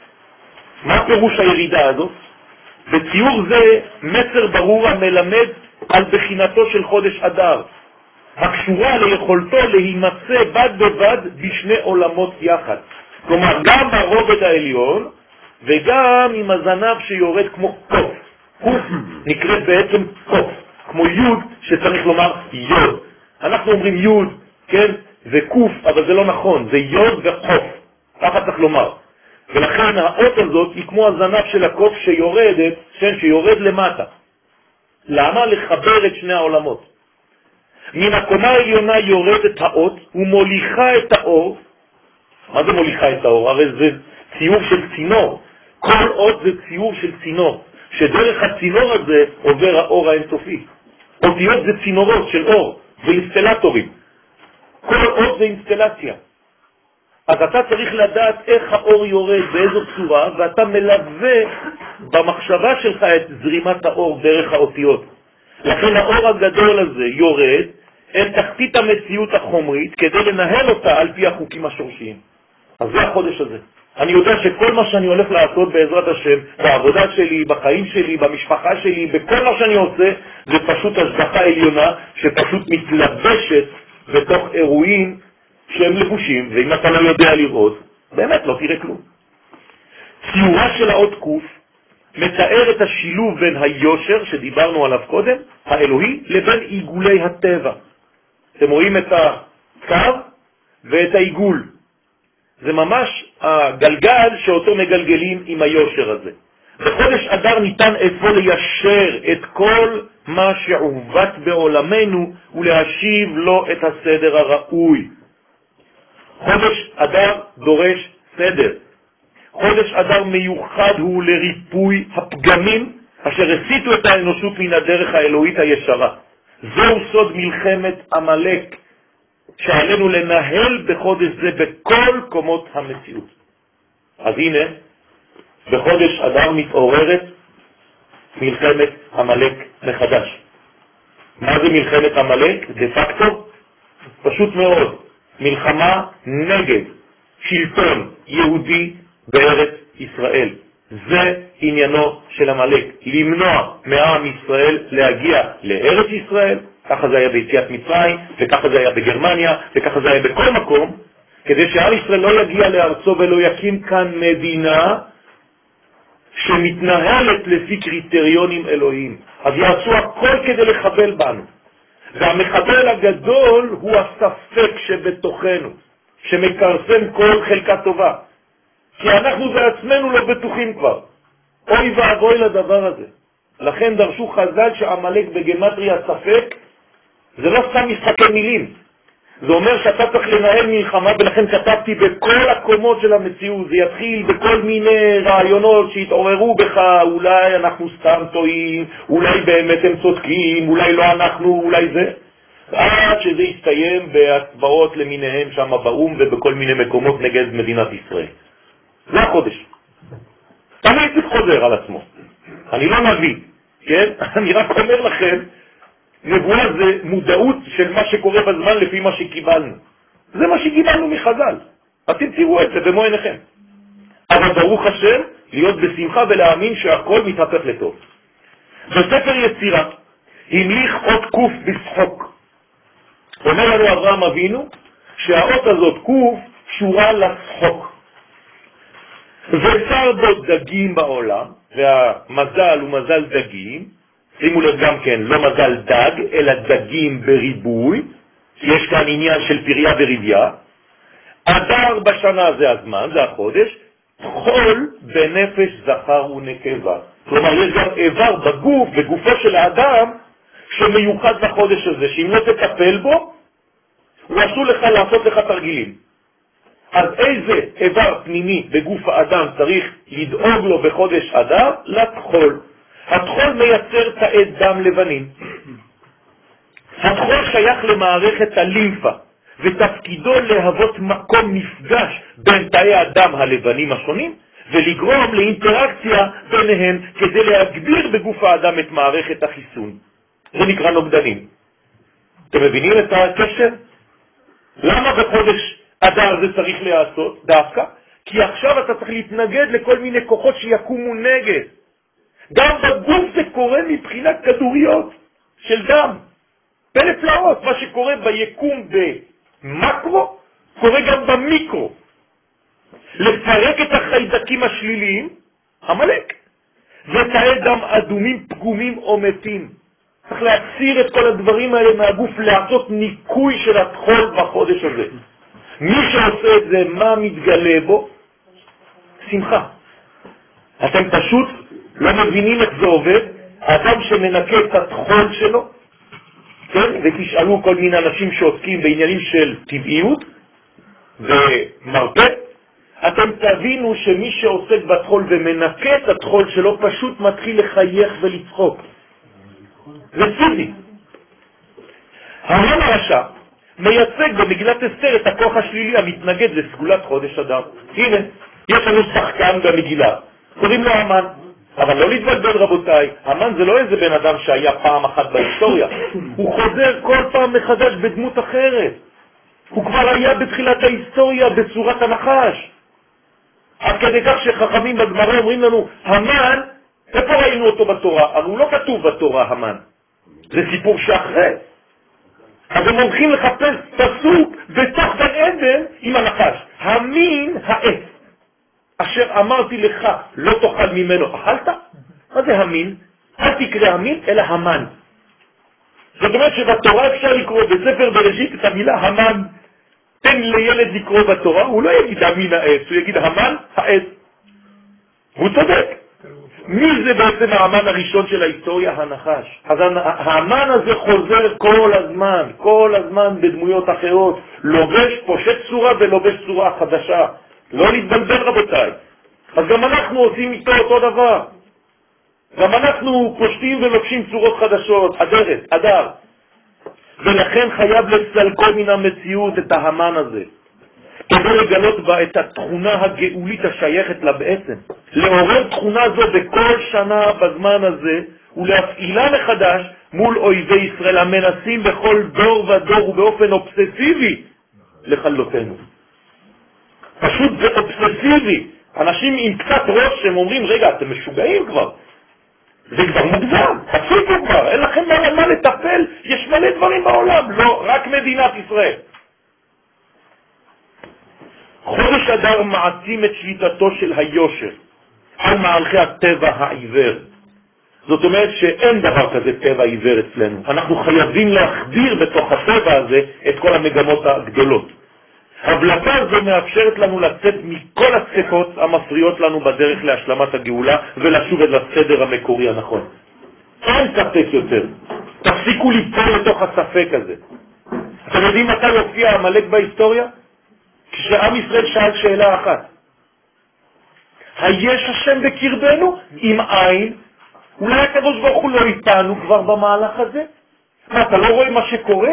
מה פירוש הירידה הזאת? בציור זה מסר ברור המלמד על בחינתו של חודש אדר, הקשורה ליכולתו להימצא בד בבד בשני עולמות יחד. כלומר, גם ברובד העליון וגם עם הזנב שיורד כמו קוף. קוף נקראת בעצם קוף, כמו יוד שצריך לומר יוד. אנחנו אומרים יוד, כן? זה קוף, אבל זה לא נכון, זה יוד וחוף. ככה צריך לומר. ולכן האות הזאת היא כמו הזנב של הקוף שיורדת, כן, שיורד למטה. למה? לחבר את שני העולמות. מן הקומה העליונה יורדת האות ומוליכה את האור. מה זה מוליכה את האור? הרי זה ציור של צינור. כל אות זה ציור של צינור, שדרך הצינור הזה עובר האור האינסופי. אותיות זה צינורות של אור, זה אינסטלטורים. כל אות זה אינסטלציה. אז אתה צריך לדעת איך האור יורד, באיזו צורה, ואתה מלווה במחשבה שלך את זרימת האור דרך האותיות. לכן האור הגדול הזה יורד אל תחתית המציאות החומרית כדי לנהל אותה על פי החוקים השורשיים. אז זה החודש הזה. אני יודע שכל מה שאני הולך לעשות בעזרת השם, בעבודה שלי, בחיים שלי, במשפחה שלי, בכל מה שאני עושה, זה פשוט השגחה עליונה שפשוט מתלבשת בתוך אירועים שהם לבושים, ואם אתה לא יודע לראות, באמת לא תראה כלום. ציורה של האות קוף מתאר את השילוב בין היושר שדיברנו עליו קודם, האלוהי, לבין עיגולי הטבע. אתם רואים את הקו ואת העיגול. זה ממש הגלגל שאותו מגלגלים עם היושר הזה. בחודש אדר ניתן אפוא ליישר את כל מה שעוות בעולמנו ולהשיב לו את הסדר הראוי. חודש אדר דורש סדר. חודש אדר מיוחד הוא לריפוי הפגמים אשר הסיטו את האנושות מן הדרך האלוהית הישרה. זהו סוד מלחמת עמלק שעלינו לנהל בחודש זה בכל קומות המציאות. אז הנה, בחודש אדר מתעוררת מלחמת עמלק מחדש. מה זה מלחמת עמלק? דה פקטו, פשוט מאוד, מלחמה נגד שלטון יהודי בארץ ישראל. זה עניינו של עמלק, למנוע מעם ישראל להגיע לארץ ישראל. ככה זה היה ביציאת מצרים, וככה זה היה בגרמניה, וככה זה היה בכל מקום, כדי שעם ישראל לא יגיע לארצו ולא יקים כאן מדינה שמתנהלת לפי קריטריונים אלוהיים. אז יעשו הכל כדי לחבל בנו. והמחבל הגדול הוא הספק שבתוכנו, שמקרסם כל חלקה טובה. כי אנחנו בעצמנו לא בטוחים כבר. אוי ואבוי לדבר הזה. לכן דרשו חז"ל שעמלק בגמטריה ספק, זה לא סתם משחקי מילים. זה אומר שאתה צריך לנהל מלחמה, ולכן כתבתי בכל הקומות של המציאות. זה יתחיל בכל מיני רעיונות שהתעוררו בך, אולי אנחנו סתם טועים, אולי באמת הם צודקים, אולי לא אנחנו, אולי זה. עד שזה יסתיים בהצבעות למיניהם שם באום ובכל מיני מקומות נגד מדינת ישראל. זה החודש. תמיד זה חוזר על עצמו. אני לא נביא, כן? אני רק אומר לכם, נבואה זה מודעות של מה שקורה בזמן לפי מה שקיבלנו. זה מה שקיבלנו מחז"ל. אתם תראו את זה במו עיניכם. אבל ברוך השם, להיות בשמחה ולהאמין שהכל מתהפך לטוב. בספר יצירה, המליך אות קוף בשחוק. אומר לנו אברהם אבינו שהאות הזאת קוף קשורה לשחוק. וצר בו דגים בעולם, והמזל הוא מזל דגים, שימו לב גם כן, לא מזל דג, אלא דגים בריבוי, יש כאן עניין של פריה וריביה. אדר בשנה זה הזמן, זה החודש, חול בנפש זכר ונקבה. כלומר, יש גם איבר בגוף, בגופו של האדם, שמיוחד לחודש הזה, שאם לא תטפל בו, הוא עשו לך לעשות לך תרגילים. אז איזה איבר פנימי בגוף האדם צריך לדאוג לו בחודש אדר? לתחול. התחול מייצר תאי דם לבנים. התחול שייך למערכת הלימפה, ותפקידו להוות מקום מפגש בין תאי הדם הלבנים השונים, ולגרום לאינטראקציה ביניהם כדי להגביר בגוף האדם את מערכת החיסון. זה נקרא נוגדנים. אתם מבינים את הקשר? למה בחודש אדר זה צריך לעשות דווקא? כי עכשיו אתה צריך להתנגד לכל מיני כוחות שיקומו נגד. גם בגוף זה קורה מבחינת כדוריות של דם. פלא פלאות, מה שקורה ביקום במקרו, קורה גם במיקרו. לפרק את החיידקים השליליים, המלאק, ותאי דם אדומים פגומים או מתים. צריך להסיר את כל הדברים האלה מהגוף, לעשות ניקוי של התחול בחודש הזה. מי שעושה את זה, מה מתגלה בו? שמחה. אתם פשוט לא מבינים איך זה עובד. האדם שמנקה את התחול שלו, כן? ותשאלו כל מיני אנשים שעוסקים בעניינים של טבעיות ומרפא, אתם תבינו שמי שעוסק בתחול ומנקה את התחול שלו פשוט מתחיל לחייך ולצחוק. זה פיזי. המן הרשע מייצג במגילת אסתר את הכוח השלילי המתנגד לסגולת חודש אדר. הנה, יש לנו שחקן במגילה, קוראים לו המן. אבל לא להתבלבל רבותיי, המן זה לא איזה בן אדם שהיה פעם אחת בהיסטוריה, הוא חוזר כל פעם מחדש בדמות אחרת. הוא כבר היה בתחילת ההיסטוריה בצורת הנחש. עד כדי כך שחכמים בגמרא אומרים לנו, המן, איפה ראינו אותו בתורה? אבל הוא לא כתוב בתורה המן, זה סיפור שאחרי. אז הם הולכים לחפש פסוק בתוך גן עדן עם הנחש, המין העץ אשר אמרתי לך לא תאכל ממנו, אכלת? מה זה המין? אל תקרא המין אלא המן. זאת אומרת שבתורה אפשר לקרוא בספר בראשית את המילה המן. תן לילד לקרוא בתורה, הוא לא יגיד המין העץ, הוא יגיד המן העץ. הוא צודק. מי זה בעצם האמן הראשון של ההיסטוריה? הנחש. אז האמן הזה חוזר כל הזמן, כל הזמן בדמויות אחרות, לובש פושט צורה ולובש צורה חדשה. לא להתבלבל רבותיי. אז גם אנחנו עושים איתו אותו דבר. גם אנחנו פושטים ולובשים צורות חדשות, אדרת, אדר. ולכן חייב לסלקו מן המציאות את ההמן הזה, כדי לגלות בה את התכונה הגאולית השייכת לה בעצם. לעורר תכונה זו בכל שנה בזמן הזה, ולהפעילה מחדש מול אויבי ישראל המנסים בכל דור ודור ובאופן אובססיבי לחלותנו. פשוט זה אובססיבי. אנשים עם קצת ראש שהם אומרים, רגע, אתם משוגעים כבר. זה כבר מוגזם, תפסיקו כבר, אין לכם מה, מה לטפל, יש מלא דברים בעולם, לא, רק מדינת ישראל. חודש אדר מעצים את שליטתו של היושר על מהלכי הטבע העיוור. זאת אומרת שאין דבר כזה טבע עיוור אצלנו. אנחנו חייבים להחדיר בתוך הטבע הזה את כל המגמות הגדולות. הבלטה הזו מאפשרת לנו לצאת מכל הספקות המפריעות לנו בדרך להשלמת הגאולה ולשוב אל הסדר המקורי הנכון. אין ספק יותר. תפסיקו ליפול לתוך הספק הזה. אתם יודעים מתי יופיע המלאק בהיסטוריה? כשעם ישראל שאל שאלה אחת. היש השם בקרבנו? עם עין? אולי הקדוש ברוך הוא לא איתנו כבר במהלך הזה? מה, אתה לא רואה מה שקורה?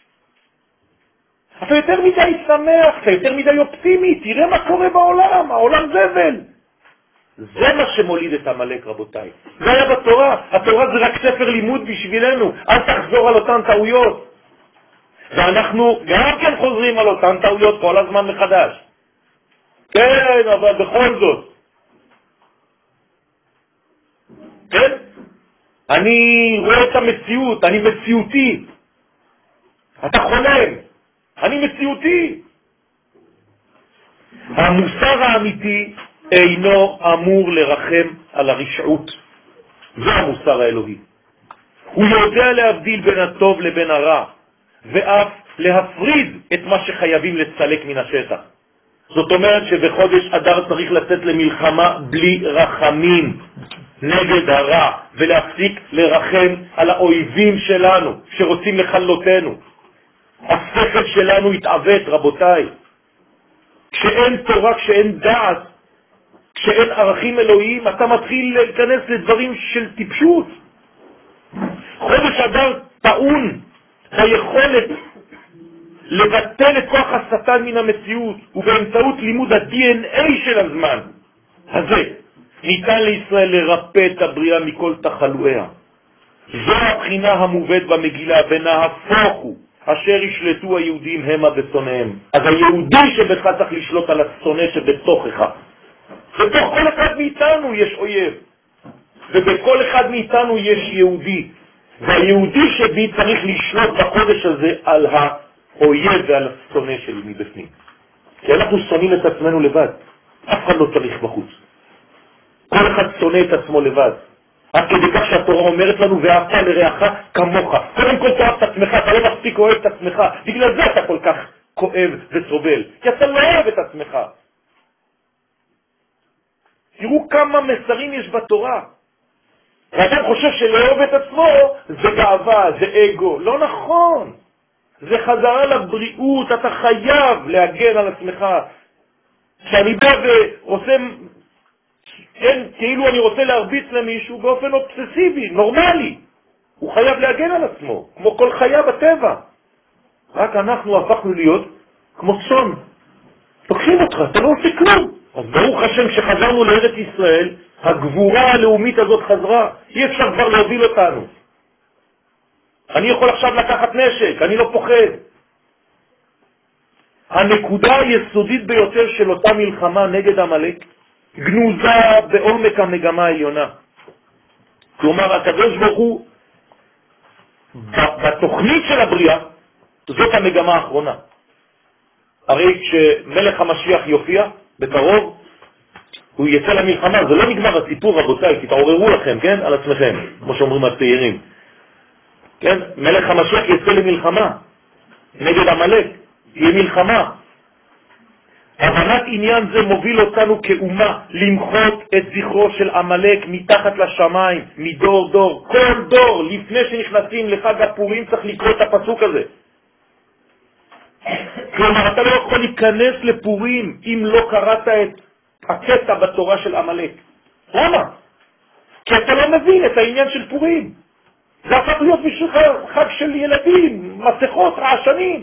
אתה יותר מדי שמח, אתה יותר מדי אופטימי, תראה מה קורה בעולם, העולם זבל. זה מה שמוליד את המלאק רבותיי. זה היה בתורה, התורה זה רק ספר לימוד בשבילנו, אל תחזור על אותן טעויות. ואנחנו גם כן חוזרים על אותן טעויות כל הזמן מחדש. כן, אבל בכל זאת. כן? אני רואה את המציאות, אני מציאותי. אתה חולם. אני מציאותי. המוסר האמיתי אינו אמור לרחם על הרשעות. זה המוסר האלוהי. הוא יודע להבדיל בין הטוב לבין הרע, ואף להפריד את מה שחייבים לצלק מן השטח. זאת אומרת שבחודש אדר צריך לצאת למלחמה בלי רחמים נגד הרע, ולהפסיק לרחם על האויבים שלנו שרוצים לחלותנו. השכל שלנו יתעוות רבותיי. כשאין תורה, כשאין דעת, כשאין ערכים אלוהיים, אתה מתחיל להיכנס לדברים של טיפשות. חודש אדר טעון היכולת לבטל את כוח השטן מן המציאות, ובאמצעות לימוד ה-די אן איי של הזמן הזה ניתן לישראל לרפא את הבריאה מכל תחלואיה. זו הבחינה המובאת במגילה, ונהפוך הוא, אשר ישלטו היהודים המה בשונאיהם. אז היהודי שבך צריך לשלוט על השונא שבתוכך. בתוך כל אחד מאיתנו יש אויב, ובכל אחד מאיתנו יש יהודי. והיהודי שבי צריך לשלוט בקודש הזה על האויב ועל השונא שלי מבפנים. כי אנחנו שונאים את עצמנו לבד. אף אחד לא צריך בחוץ. כל אחד שונא את עצמו לבד. עד כדי כך שהתורה אומרת לנו, ואהבת לרעך כמוך. קודם כל תאהב את עצמך, אתה לא מספיק אוהב את עצמך. בגלל זה אתה כל כך כואב וסובל. כי אתה לא אוהב את עצמך. תראו כמה מסרים יש בתורה. ואדם חושב שלאהוב את עצמו זה גאווה, זה אגו. לא נכון. זה חזרה לבריאות, אתה חייב להגן על עצמך. כשאני בא ועושה, כן, כאילו אני רוצה להרביץ למישהו באופן אובססיבי, נורמלי. הוא חייב להגן על עצמו, כמו כל חיה בטבע. רק אנחנו הפכנו להיות כמו צאן. תוקחים אותך, אתה לא עושה כלום. אז ברוך השם שחזרנו לארץ ישראל, הגבורה הלאומית הזאת חזרה. אי אפשר כבר להוביל אותנו. אני יכול עכשיו לקחת נשק, אני לא פוחד. הנקודה היסודית ביותר של אותה מלחמה נגד עמלק גנוזה בעומק המגמה העליונה. כלומר, הקדוש ברוך הוא בתוכנית של הבריאה, זאת המגמה האחרונה. הרי כשמלך המשיח יופיע בקרוב, הוא יצא למלחמה. זה לא נגמר הסיפור, רבותיי, כי תעוררו לכם, כן, על עצמכם, כמו שאומרים הצעירים. כן, מלך המשיח יצא למלחמה נגד עמלק, יהיה מלחמה. הבנת עניין זה מוביל אותנו כאומה למחות את זכרו של עמלק מתחת לשמיים, מדור דור. כל דור לפני שנכנסים לחג הפורים צריך לקרוא את הפסוק הזה. כלומר, אתה לא יכול להיכנס לפורים אם לא קראת את הקטע בתורה של עמלק. למה? כי אתה לא מבין את העניין של פורים. זה הפך להיות בשביל חג של ילדים, מסכות, רעשנים.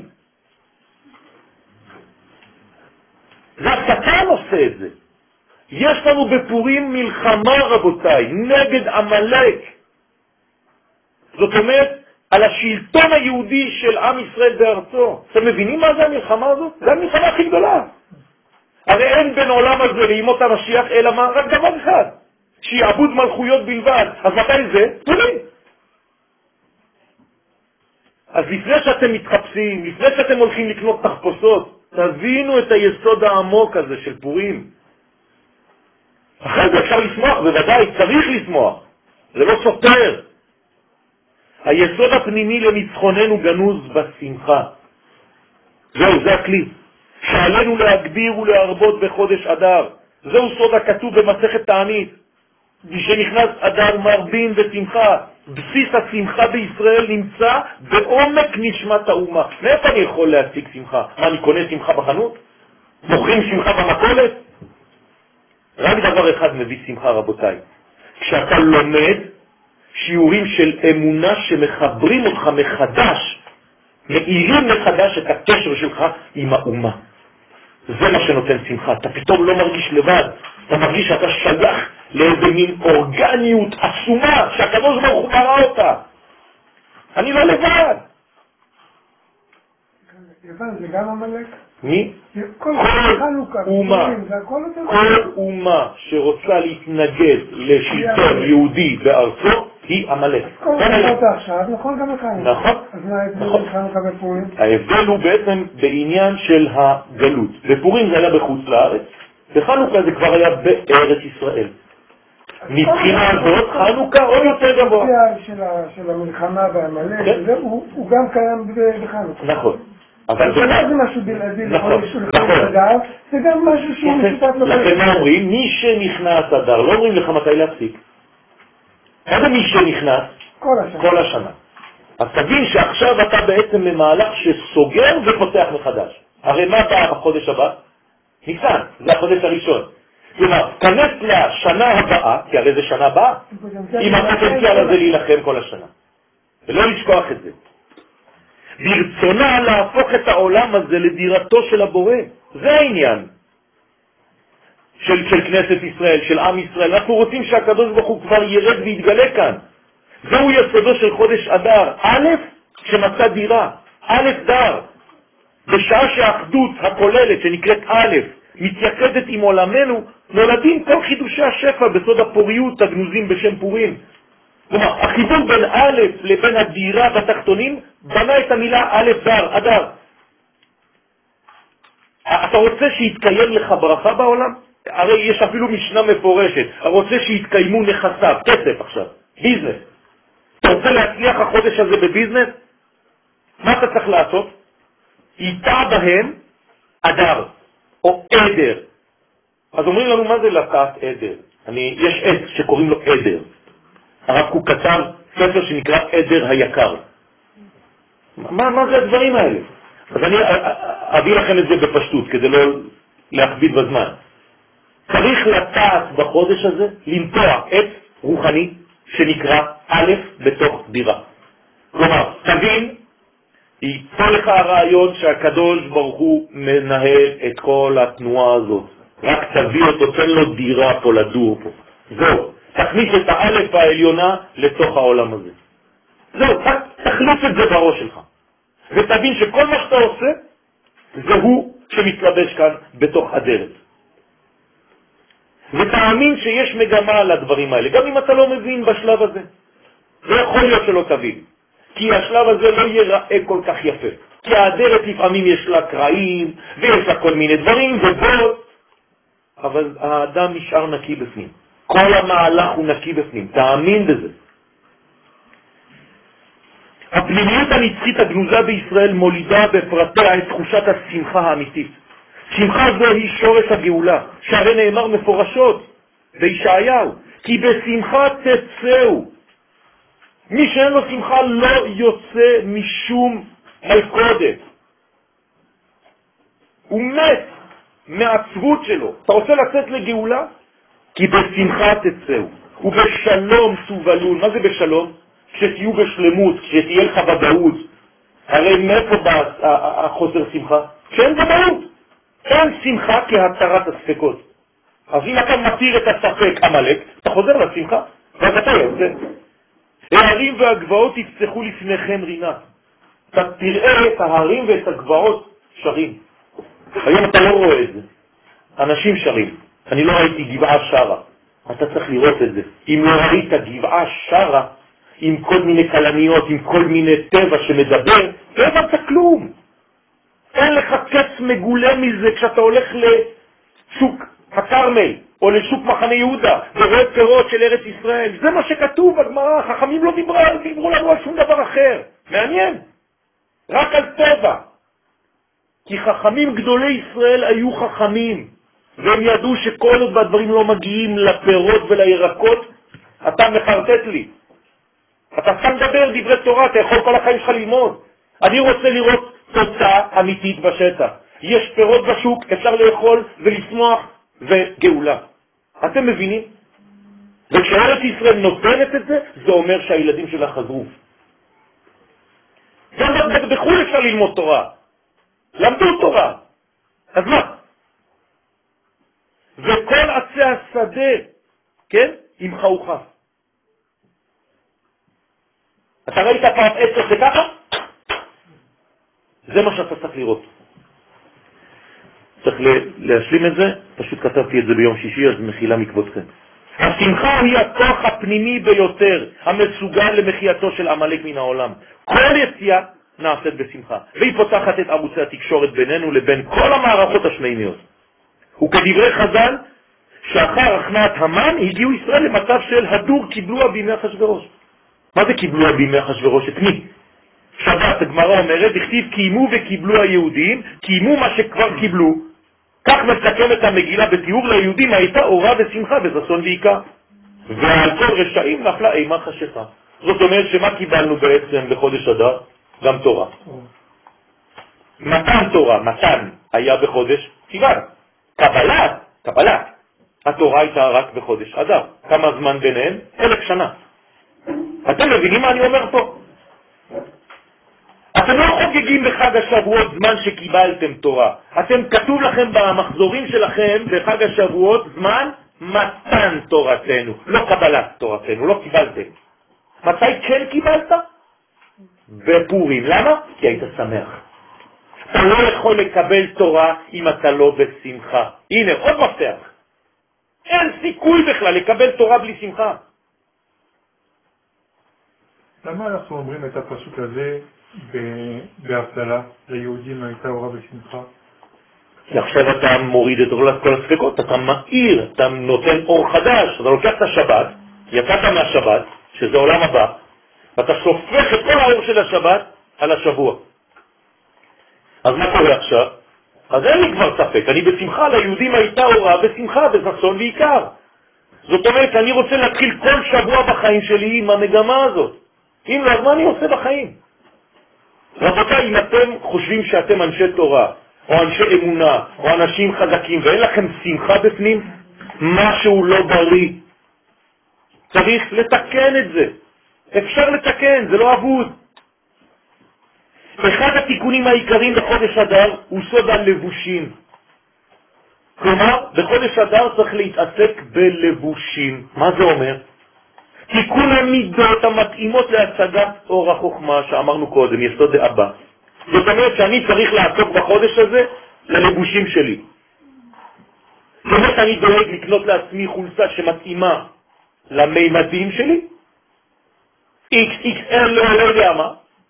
זה השטן עושה את זה. יש לנו בפורים מלחמה, רבותיי, נגד עמלק. זאת אומרת, על השלטון היהודי של עם ישראל בארצו. אתם מבינים מה זה המלחמה הזאת? זה המלחמה הכי גדולה. הרי אין בין העולם הזה לימות המשיח אלא מה? רק דבר אחד, שיעבוד מלכויות בלבד. אז מתי זה? פורים. אז לפני שאתם מתחפשים, לפני שאתם הולכים לקנות תחפושות, תבינו את היסוד העמוק הזה של פורים. אחרי זה אפשר לשמוח, בוודאי צריך לשמוח. זה לא סותר. היסוד הפנימי לניצחוננו גנוז בשמחה. זהו, זה הכלי. שעלינו להגביר ולהרבות בחודש אדר. זהו סוד הכתוב במסכת תענית. שנכנס אדר מרבים בשמחה. בסיס השמחה בישראל נמצא בעומק נשמת האומה. מאיפה אני יכול להציג שמחה? מה, אני קונה שמחה בחנות? מוכרים שמחה במכולת? רק דבר אחד מביא שמחה, רבותיי. כשאתה לומד שיעורים של אמונה שמחברים אותך מחדש, מאירים מחדש את הקשר שלך עם האומה. זה מה שנותן שמחה. אתה פתאום לא מרגיש לבד. אתה מרגיש שאתה שייך לאיזה מין אורגניות עצומה שהקדוש ברוך הוא ברא אותה. אני לא לבד. לבד זה גם עמלק? מי? כל אומה, כל אומה שרוצה להתנגד לשלטון יהודי בארצו היא עמלק. כל אחד עכשיו נכון גם לחנוכה. נכון. אז מה ההבדל בין חנוכה ופורים? ההבדל הוא בעצם בעניין של הגלות. בפורים זה היה בחוץ לארץ, בחנוכה זה כבר היה בארץ ישראל. מבחינה הזאת חנוכה עוד יותר גבוה. של המלחמה בעמלק, הוא גם קיים בחנוכה. נכון. אבל זה לא זה משהו בלעדי, נכון, נכון. זה גם משהו שהוא משותף לכם. לכן מה אומרים? מי שנכנס אדר, לא אומרים לך מתי להפסיק. מה זה מי שנכנס? כל השנה. כל השנה. אז תבין שעכשיו אתה בעצם למהלך שסוגר ופותח מחדש. הרי מה בא בחודש הבא? ניסן, זה החודש הראשון. כלומר, כנס לשנה הבאה, כי הרי זה שנה הבאה, עם הפוטנציאל הזה להילחם כל השנה. ולא לשכוח את זה. ברצונה להפוך את העולם הזה לדירתו של הבורא. זה העניין של, של כנסת ישראל, של עם ישראל. אנחנו רוצים שהקדוש ברוך הוא כבר ירד ויתגלה כאן. זהו יסודו של חודש אדר. א', שמצא דירה, א' דר. בשעה שהאחדות הכוללת שנקראת א' מתייחדת עם עולמנו, נולדים כל חידושי השפע בסוד הפוריות הגנוזים בשם פורים. כלומר, החיבור בין א' לבין הדירה בתחתונים בנה את המילה א' דר, אדר. אתה רוצה שיתקיים לך ברכה בעולם? הרי יש אפילו משנה מפורשת, רוצה שיתקיימו נכסיו, כסף עכשיו, ביזנס. אתה רוצה להצליח החודש הזה בביזנס? מה אתה צריך לעשות? איתה בהם אדר, או עדר. אז אומרים לנו מה זה לטעת עדר? אני, יש עץ שקוראים לו עדר. הרב קוק כתב ספר שנקרא עדר היקר. מה, מה זה הדברים האלה? אז אני אביא לכם את זה בפשטות, כדי לא להכביד בזמן. צריך לטעת בחודש הזה, לנטוע עץ רוחני שנקרא א' בתוך דירה. כלומר, תבין, ייצא לך הרעיון שהקדוש ברוך הוא מנהל את כל התנועה הזאת. רק תביא אותו, תן לו דירה פה, לדור פה. זהו, תכניס את האלף העליונה לתוך העולם הזה. זהו, תכניס את זה בראש שלך. ותבין שכל מה שאתה עושה, זה הוא שמתלבש כאן בתוך הדלת. ותאמין שיש מגמה על הדברים האלה, גם אם אתה לא מבין בשלב הזה. זה יכול להיות שלא תבין. כי השלב הזה לא ייראה כל כך יפה. כי הדלת לפעמים יש לה קרעים, ויש לה כל מיני דברים, ובוט. אבל האדם נשאר נקי בפנים. כל המהלך הוא נקי בפנים. תאמין בזה. הפנימיות הנצחית הגנוזה בישראל מולידה בפרטיה את תחושת השמחה האמיתית. שמחה זו היא שורש הגאולה, שהרי נאמר מפורשות בישעיהו, כי בשמחה תצאו. מי שאין לו שמחה לא יוצא משום מלכודת. הוא מת מהעצבות שלו. אתה רוצה לצאת לגאולה? כי בשמחה תצאו. ובשלום תובלון. מה זה בשלום? כשתהיו בשלמות, כשתהיה לך ודאות. הרי מאיפה בא החוסר שמחה? שאין ודאות. אין שמחה כהתרת הספקות. אז אם אתה מתיר את הספק המלך, אתה חוזר לשמחה, ואז אתה יוצא. ההרים והגבעות יפצחו לפניכם רינה. אתה תראה את ההרים ואת הגבעות שרים. היום אתה לא רואה את זה. אנשים שרים. אני לא ראיתי גבעה שרה. אתה צריך לראות את זה. אם לא ראית גבעה שרה, עם כל מיני קלניות, עם כל מיני טבע שמדבר, לא הבנת כלום. אין לך קץ מגולה מזה כשאתה הולך לשוק הכרמל, או לשוק מחנה יהודה, ורואה פירות של ארץ ישראל. זה מה שכתוב בגמרא, חכמים לא דיברו, דיברו לנו על שום דבר אחר. מעניין. רק על טבע. כי חכמים גדולי ישראל היו חכמים, והם ידעו שכל עוד בדברים לא מגיעים לפירות ולירקות, אתה מחרטט לי. אתה סתם מדבר דברי תורה, אתה יכול כל החיים שלך ללמוד. אני רוצה לראות תוצאה אמיתית בשטח. יש פירות בשוק, אפשר לאכול ולשמוח וגאולה. אתם מבינים? וכשארץ ישראל נותנת את זה, זה אומר שהילדים שלה חזרו. גם בחו"ל אפשר ללמוד תורה. למדו תורה. אז מה? וכל עצי השדה, כן? עם חאוכה. אתה ראית פעם עץ זה ככה? זה מה שאתה צריך לראות. צריך להשלים את זה, פשוט כתבתי את זה ביום שישי, אז מחילה מכבודכם. השמחה היא הכוח הפנימי ביותר, המסוגל למחייתו של עמלק מן העולם. כל יציאה נעשית בשמחה, והיא פותחת את ערוצי התקשורת בינינו לבין כל המערכות השמימיות. וכדברי חז"ל, שאחר הכנעת המן הגיעו ישראל למצב של הדור קיבלוה בימי אחשוורוש. מה זה קיבלוה בימי אחשוורוש? את מי? שבת, הגמרא אומרת, הכתיב קיימו וקיבלו היהודים, קיימו מה שכבר קיבלו. כך מסכמת המגילה בתיאור ליהודים הייתה אורה ושמחה וששון ויקה. ועל כל רשעים נפלה אימה חשיכה. זאת אומרת שמה קיבלנו בעצם בחודש אדר? גם תורה. מתן תורה, מתן היה בחודש סיוון. קבלת, קבלת. התורה הייתה רק בחודש אדר. כמה זמן ביניהם? אלף שנה. אתם מבינים מה אני אומר פה? אתם לא חוגגים בחג השבועות זמן שקיבלתם תורה. אתם כתוב לכם במחזורים שלכם בחג השבועות זמן מתן תורתנו, לא קבלת תורתנו, לא קיבלתם. מתי כן קיבלת? בפורים. למה? כי היית שמח. אתה לא יכול לקבל תורה אם אתה לא בשמחה. הנה, עוד מפתח. אין סיכוי בכלל לקבל תורה בלי שמחה. למה אנחנו אומרים את הפסוק הזה בהבדלה? ליהודים הייתה אורה בשמחה. כי עכשיו אתה מוריד את כל הספקות, אתה מאיר, אתה נותן אור חדש, אתה לוקח את השבת, יצאת מהשבת, שזה עולם הבא, ואתה שופך את כל האור של השבת על השבוע. אז מה קורה עכשיו? אז אין לי כבר ספק, אני בשמחה, ליהודים הייתה אורה בשמחה, בששון ועיקר. זאת אומרת, אני רוצה להתחיל כל שבוע בחיים שלי עם המגמה הזאת. אם לא, אז מה אני עושה בחיים? רבותיי, אם אתם חושבים שאתם אנשי תורה, או אנשי אמונה, או אנשים חזקים, ואין לכם שמחה בפנים, משהו לא בריא. צריך לתקן את זה. אפשר לתקן, זה לא עבוד. אחד התיקונים העיקריים בחודש אדר הוא סוד הלבושים. כלומר, בחודש אדר צריך להתעסק בלבושים. מה זה אומר? תיקון המידות המתאימות להצגת אור החוכמה שאמרנו קודם, יסוד האבא. זאת אומרת שאני צריך לעסוק בחודש הזה ללבושים שלי. זאת אומרת אני דואג לקנות לעצמי חולצה שמתאימה למימדים שלי, איקס איקס אל לא, לא יודע מה.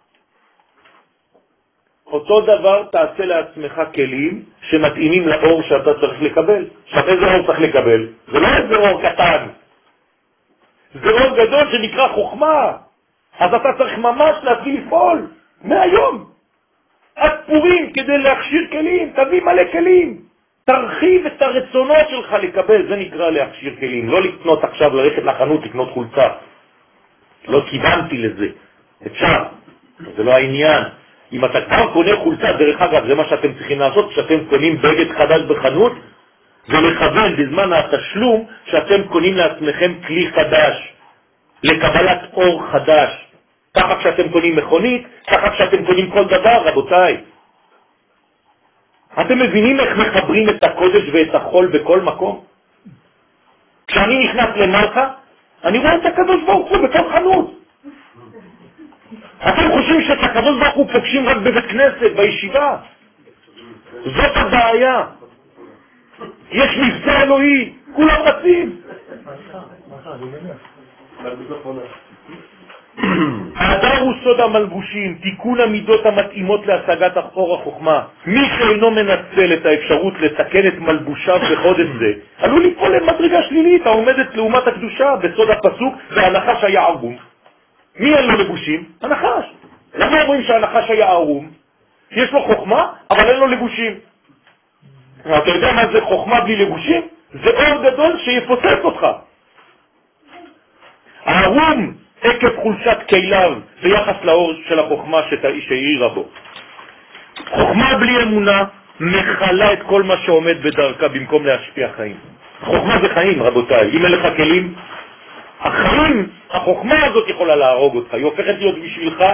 אותו דבר תעשה לעצמך כלים שמתאימים לאור שאתה צריך לקבל. עכשיו איזה אור צריך לקבל? זה לא איזה אור קטן, זה אור גדול שנקרא חוכמה. אז אתה צריך ממש להתחיל לפעול מהיום עד פורים כדי להכשיר כלים. תביא מלא כלים, תרחיב את הרצונות שלך לקבל, זה נקרא להכשיר כלים. לא לקנות עכשיו, ללכת לחנות לקנות חולצה, לא כיוונתי לזה. אפשר, זה לא העניין. אם אתה כבר קונה חולצה, דרך אגב, זה מה שאתם צריכים לעשות כשאתם קונים בגד חדש בחנות, זה לכוון בזמן התשלום שאתם קונים לעצמכם כלי חדש לקבלת אור חדש. ככה כשאתם קונים מכונית, ככה כשאתם קונים כל דבר, רבותיי. אתם מבינים איך מחברים את הקודש ואת החול בכל מקום? כשאני נכנס למלכה, אני רואה את הקדוש ברוך הוא בכל חנות. אתם חושבים שאת הקדוש ברוך הוא פוגשים רק בבית כנסת, בישיבה? זאת הבעיה. יש מבצע אלוהי, כולם רצים. האדר הוא סוד המלבושים, תיקון המידות המתאימות להשגת אור החוכמה. מי שאינו מנצל את האפשרות לתקן את מלבושיו בחודש זה, עלול ליפול למדרגה שלילית העומדת לעומת הקדושה בסוד הפסוק, והנחש היה ערום. מי אין לו לבושים? הנחש. למה אומרים שהנחש היה ערום? יש לו חוכמה, אבל אין לו לבושים. אתה יודע מה זה חוכמה בלי לבושים? זה אור גדול שיפוצץ אותך. הערום עקב חולשת כליו ביחס לאור של החוכמה שהאירה בו. חוכמה בלי אמונה מחלה את כל מה שעומד בדרכה במקום להשפיע חיים. חוכמה זה חיים, רבותיי. אם אין לך כלים, החיים, החוכמה הזאת יכולה להרוג אותך. היא הופכת להיות בשבילך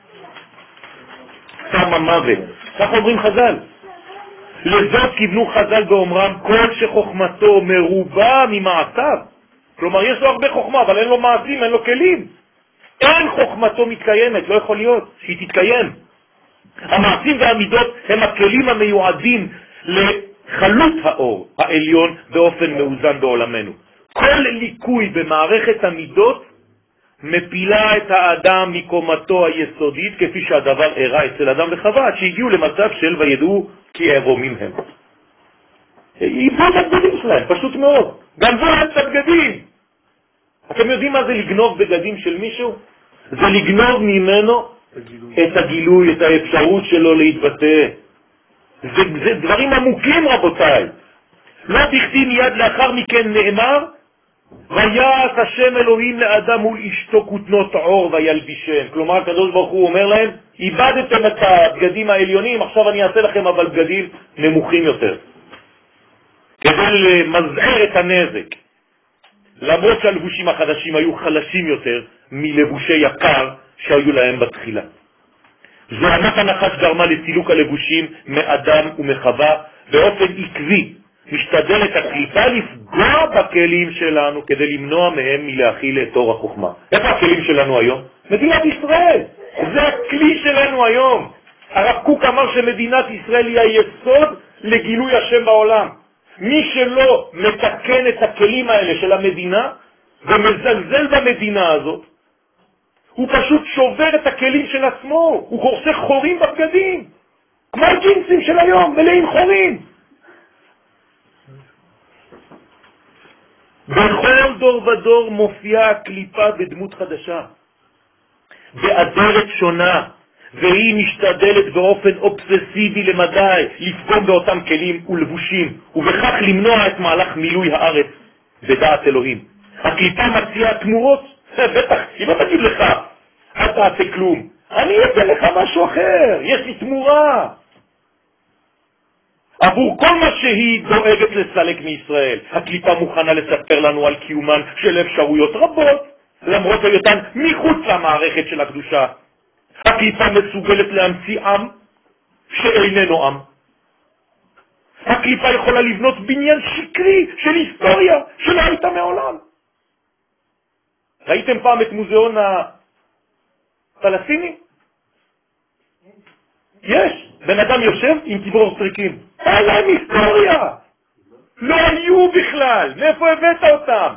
סם המוות. כך אומרים חז"ל. לזאת כיוונו חז"ל באומרם, כל שחוכמתו מרובה ממעשיו. כלומר, יש לו הרבה חוכמה, אבל אין לו מעשים, אין לו כלים. אין חוכמתו מתקיימת, לא יכול להיות שהיא תתקיים. המעשים והמידות הם הכלים המיועדים לחלות האור העליון באופן מאוזן בעולמנו. כל ליקוי במערכת המידות מפילה את האדם מקומתו היסודית, כפי שהדבר הראה אצל אדם וחווה, שהגיעו למצב של וידעו כי עירומים הם. איבדו את הבגדים שלהם, פשוט מאוד. גנבו להם את הבגדים. אתם יודעים מה זה לגנוב בגדים של מישהו? זה לגנוב ממנו את הגילוי, את האפשרות שלו להתבטא. זה, זה דברים עמוקים, רבותיי. לא בכדי מיד לאחר מכן נאמר, ויעש השם אלוהים לאדם מול אשתו כותנות עור וילבישם. כלומר, הקדוש ברוך הוא אומר להם, איבדתם את הבגדים העליונים, עכשיו אני אעשה לכם אבל בגדים נמוכים יותר, כדי למזער את הנזק. למרות שהלבושים החדשים היו חלשים יותר מלבושי יקר שהיו להם בתחילה. זוהמת הנחש גרמה לסילוק הלבושים מאדם ומחווה באופן עקבי, משתדלת הקליפה לפגוע בכלים שלנו כדי למנוע מהם מלהכיל את אור החוכמה. איפה הכלים שלנו היום? מדינת ישראל. זה הכלי שלנו היום. הרב קוק אמר שמדינת ישראל היא היסוד לגילוי השם בעולם. מי שלא מתקן את הכלים האלה של המדינה ומזלזל במדינה הזאת, הוא פשוט שובר את הכלים של עצמו, הוא עושה חורים בבגדים, כמו הג'ינסים של היום, מלאים חורים. בכל דור ודור מופיעה הקליפה בדמות חדשה, באדרת שונה, והיא משתדלת באופן אובססיבי למדי לפגום באותם כלים ולבושים, ובכך למנוע את מהלך מילוי הארץ בדעת אלוהים. הקליפה מציעה תמורות, בטח, היא לא תגיד לך, אל תעשה כלום, אני אתן לך משהו אחר, יש לי תמורה. עבור כל מה שהיא דואגת לסלק מישראל, הקליפה מוכנה לספר לנו על קיומן של אפשרויות רבות, למרות היותן מחוץ למערכת של הקדושה. הקליפה מסוגלת להמציא עם שאיננו עם. הקליפה יכולה לבנות בניין שקרי של היסטוריה שלא הייתה מעולם. ראיתם פעם את מוזיאון הפלסטיני? יש. בן אדם יושב עם תברור סריקים. אין להם היסטוריה. לא היו בכלל. מאיפה הבאת אותם?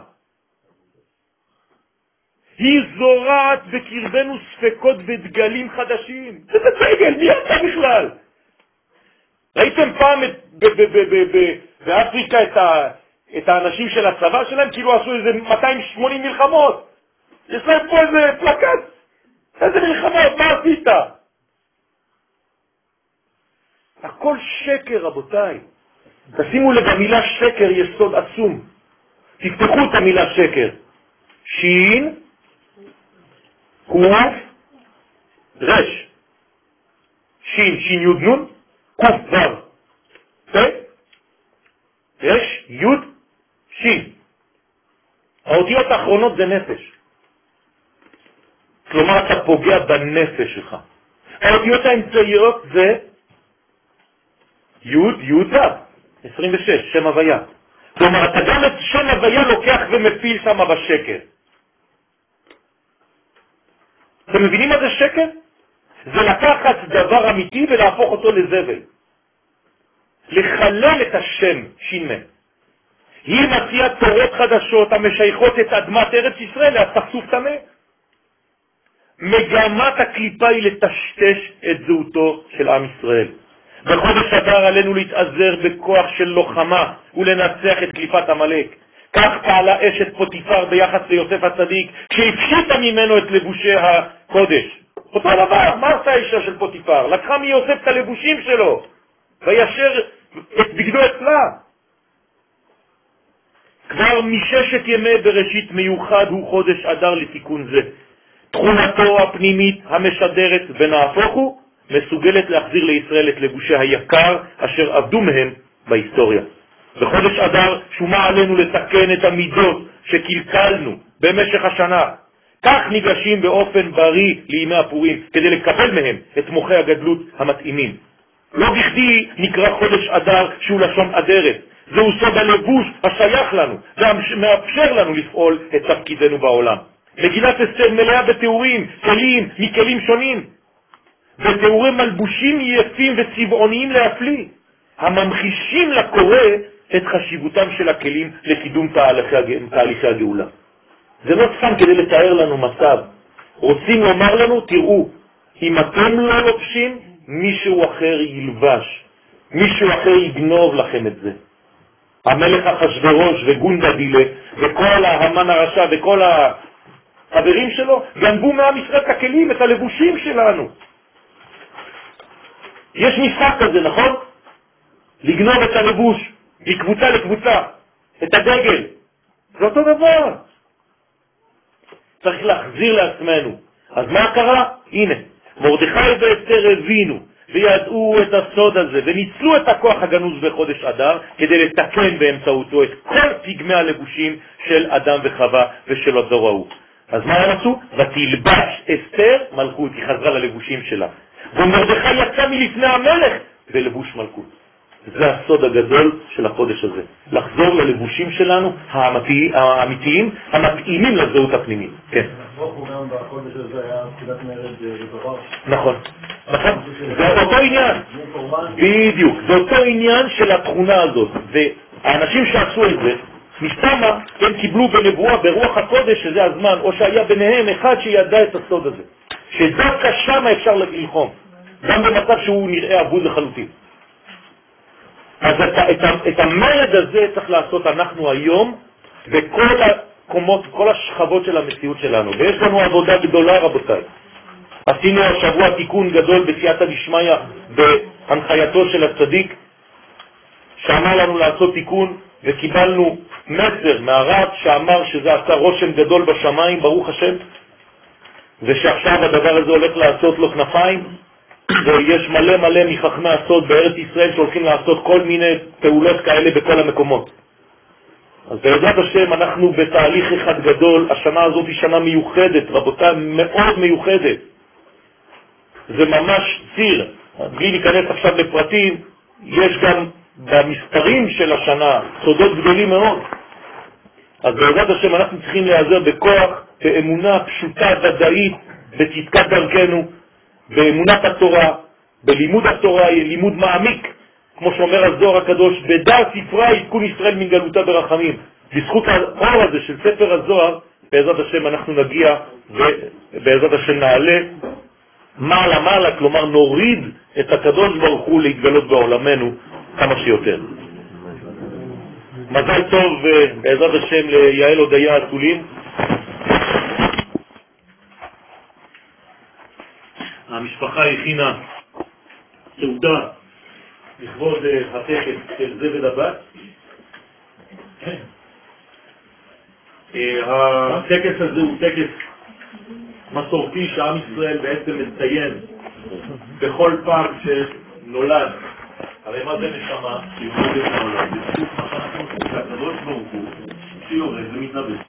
היא זורעת בקרבנו ספקות ודגלים חדשים. זה דגל, מי אתה בכלל? ראיתם פעם באפריקה את האנשים של הצבא שלהם, כאילו עשו איזה מאתיים ושמונים מלחמות. יש להם פה איזה פלקט. איזה מלחמות, מה עשית? הכל שקר, רבותיי. תשימו לב, המילה שקר יסוד עצום. תפתחו את המילה שקר. שין, קוף, רש. שין, שין יוד נון, קוף ור. רש, יוד, שין. האותיות האחרונות זה נפש. כלומר, אתה פוגע בנפש שלך. האותיות האמצעיות זה יוד, יוד, עשרים ושש, שם הוויה. כלומר, אתה גם את שם הוויה לוקח ומפיל שם בשקר. אתם מבינים מה זה שקר? זה לקחת דבר אמיתי ולהפוך אותו לזבל. לחלל את השם, שינה. היא מציעה תורות חדשות המשייכות את אדמת ארץ ישראל להספסוף טמא. מגמת הקליפה היא לטשטש את זהותו של עם ישראל. בחודש אדר עלינו להתעזר בכוח של לוחמה ולנצח את קליפת המלאק. כך פעלה אשת פוטיפר ביחס ליוסף הצדיק כשהפשיטה ממנו את לבושי הקודש. אותו דבר, מה עשה האישה של פוטיפר? לקחה מיוסף את הלבושים שלו וישר את בגדו אצלה. כבר מששת ימי בראשית מיוחד הוא חודש אדר לתיקון זה. תכונתו הפנימית המשדרת ונהפוך הוא מסוגלת להחזיר לישראל את לבושי היקר אשר עבדו מהם בהיסטוריה. בחודש אדר שומה עלינו לתקן את המידות שקלקלנו במשך השנה. כך ניגשים באופן בריא לימי הפורים כדי לקבל מהם את מוחי הגדלות המתאימים. לא בכדי נקרא חודש אדר שהוא לשון אדרת. זהו סוד הלבוש השייך לנו ומאפשר לנו לפעול את תפקידנו בעולם. מגילת אסתר מלאה בתיאורים, כלים מכלים שונים. בתיאורי מלבושים יפים וצבעוניים להפליא, הממחישים לקורא את חשיבותם של הכלים לקידום תהליכי הגאולה. זה לא סתם כדי לתאר לנו מצב. רוצים לומר לנו, תראו, אם אתם לא לובשים, מישהו אחר ילבש. מישהו אחר יגנוב לכם את זה. המלך אחשוורוש וגונדה דילה וכל ההמן הרשע וכל החברים שלו גנבו מעם ישראל את הכלים, את הלבושים שלנו. יש משחק כזה, נכון? לגנוב את הלבוש מקבוצה לקבוצה, את הדגל. זה אותו דבר. צריך להחזיר לעצמנו. אז מה קרה? הנה, מרדכי ואסתר הבינו וידעו את הסוד הזה וניצלו את הכוח הגנוז בחודש אדר כדי לתקן באמצעותו את כל פגמי הלבושים של אדם וחווה ושל הדור ההוא. אז מה הם עשו? ותלבש אסתר מלכות, היא חזרה ללבושים שלה. ומרדכי יצא מלפני המלך בלבוש מלכות. זה הסוד הגדול של החודש הזה. לחזור ללבושים שלנו האמיתיים, האמיתיים, המתאימים לזהות הפנימית. כן. הוא גם בחודש הזה היה תפילת מרד בתורה. נכון. נכון. זה אותו עניין. בדיוק. זה אותו עניין של התכונה הזאת. והאנשים שעשו את זה, משתמה, הם קיבלו בנבואה, ברוח הקודש, שזה הזמן, או שהיה ביניהם אחד שידע את הסוד הזה. שדווקא שם אפשר ללחום. גם במצב שהוא נראה אבוד לחלוטין. אז את, את, את המרד הזה צריך לעשות אנחנו היום בכל הקומות, כל השכבות של המציאות שלנו. ויש לנו עבודה גדולה, רבותיי. עשינו השבוע תיקון גדול בסייעתא דשמיא בהנחייתו של הצדיק, שאמר לנו לעשות תיקון, וקיבלנו מסר מהרב שאמר שזה עשה רושם גדול בשמיים, ברוך השם, ושעכשיו הדבר הזה הולך לעשות לו כנפיים, ויש מלא מלא מחכמי הסוד בארץ ישראל שהולכים לעשות כל מיני פעולות כאלה בכל המקומות. אז בעזרת השם אנחנו בתהליך אחד גדול. השנה הזאת היא שנה מיוחדת, רבותיי, מאוד מיוחדת. זה ממש ציר. בלי להיכנס עכשיו לפרטים, יש גם במספרים של השנה סודות גדולים מאוד. אז בעזרת השם אנחנו צריכים להיעזר בכוח, באמונה פשוטה ודאית, בצדקת דרכנו, באמונת התורה, בלימוד התורה, לימוד מעמיק, כמו שאומר הזוהר הקדוש, בדעת ספרה עדכון ישראל מן גלותה ברחמים. בזכות האור הזה של ספר הזוהר, בעזרת השם אנחנו נגיע ובעזרת השם נעלה מעלה מעלה, כלומר נוריד את הקדוש ברוך הוא להתגלות בעולמנו כמה שיותר. מזל טוב בעזרת השם ליעל הודיה אצולים. המשפחה הכינה סעודה לכבוד הטקס של זבד הבת. הטקס הזה הוא טקס מסורתי שעם ישראל בעצם מציין בכל פעם שנולד. הרי מה זה נשמה? שיורד את העולם, בזכות מה שאנחנו עושים, שהקדוש ברוך הוא שיורד ומתנבא.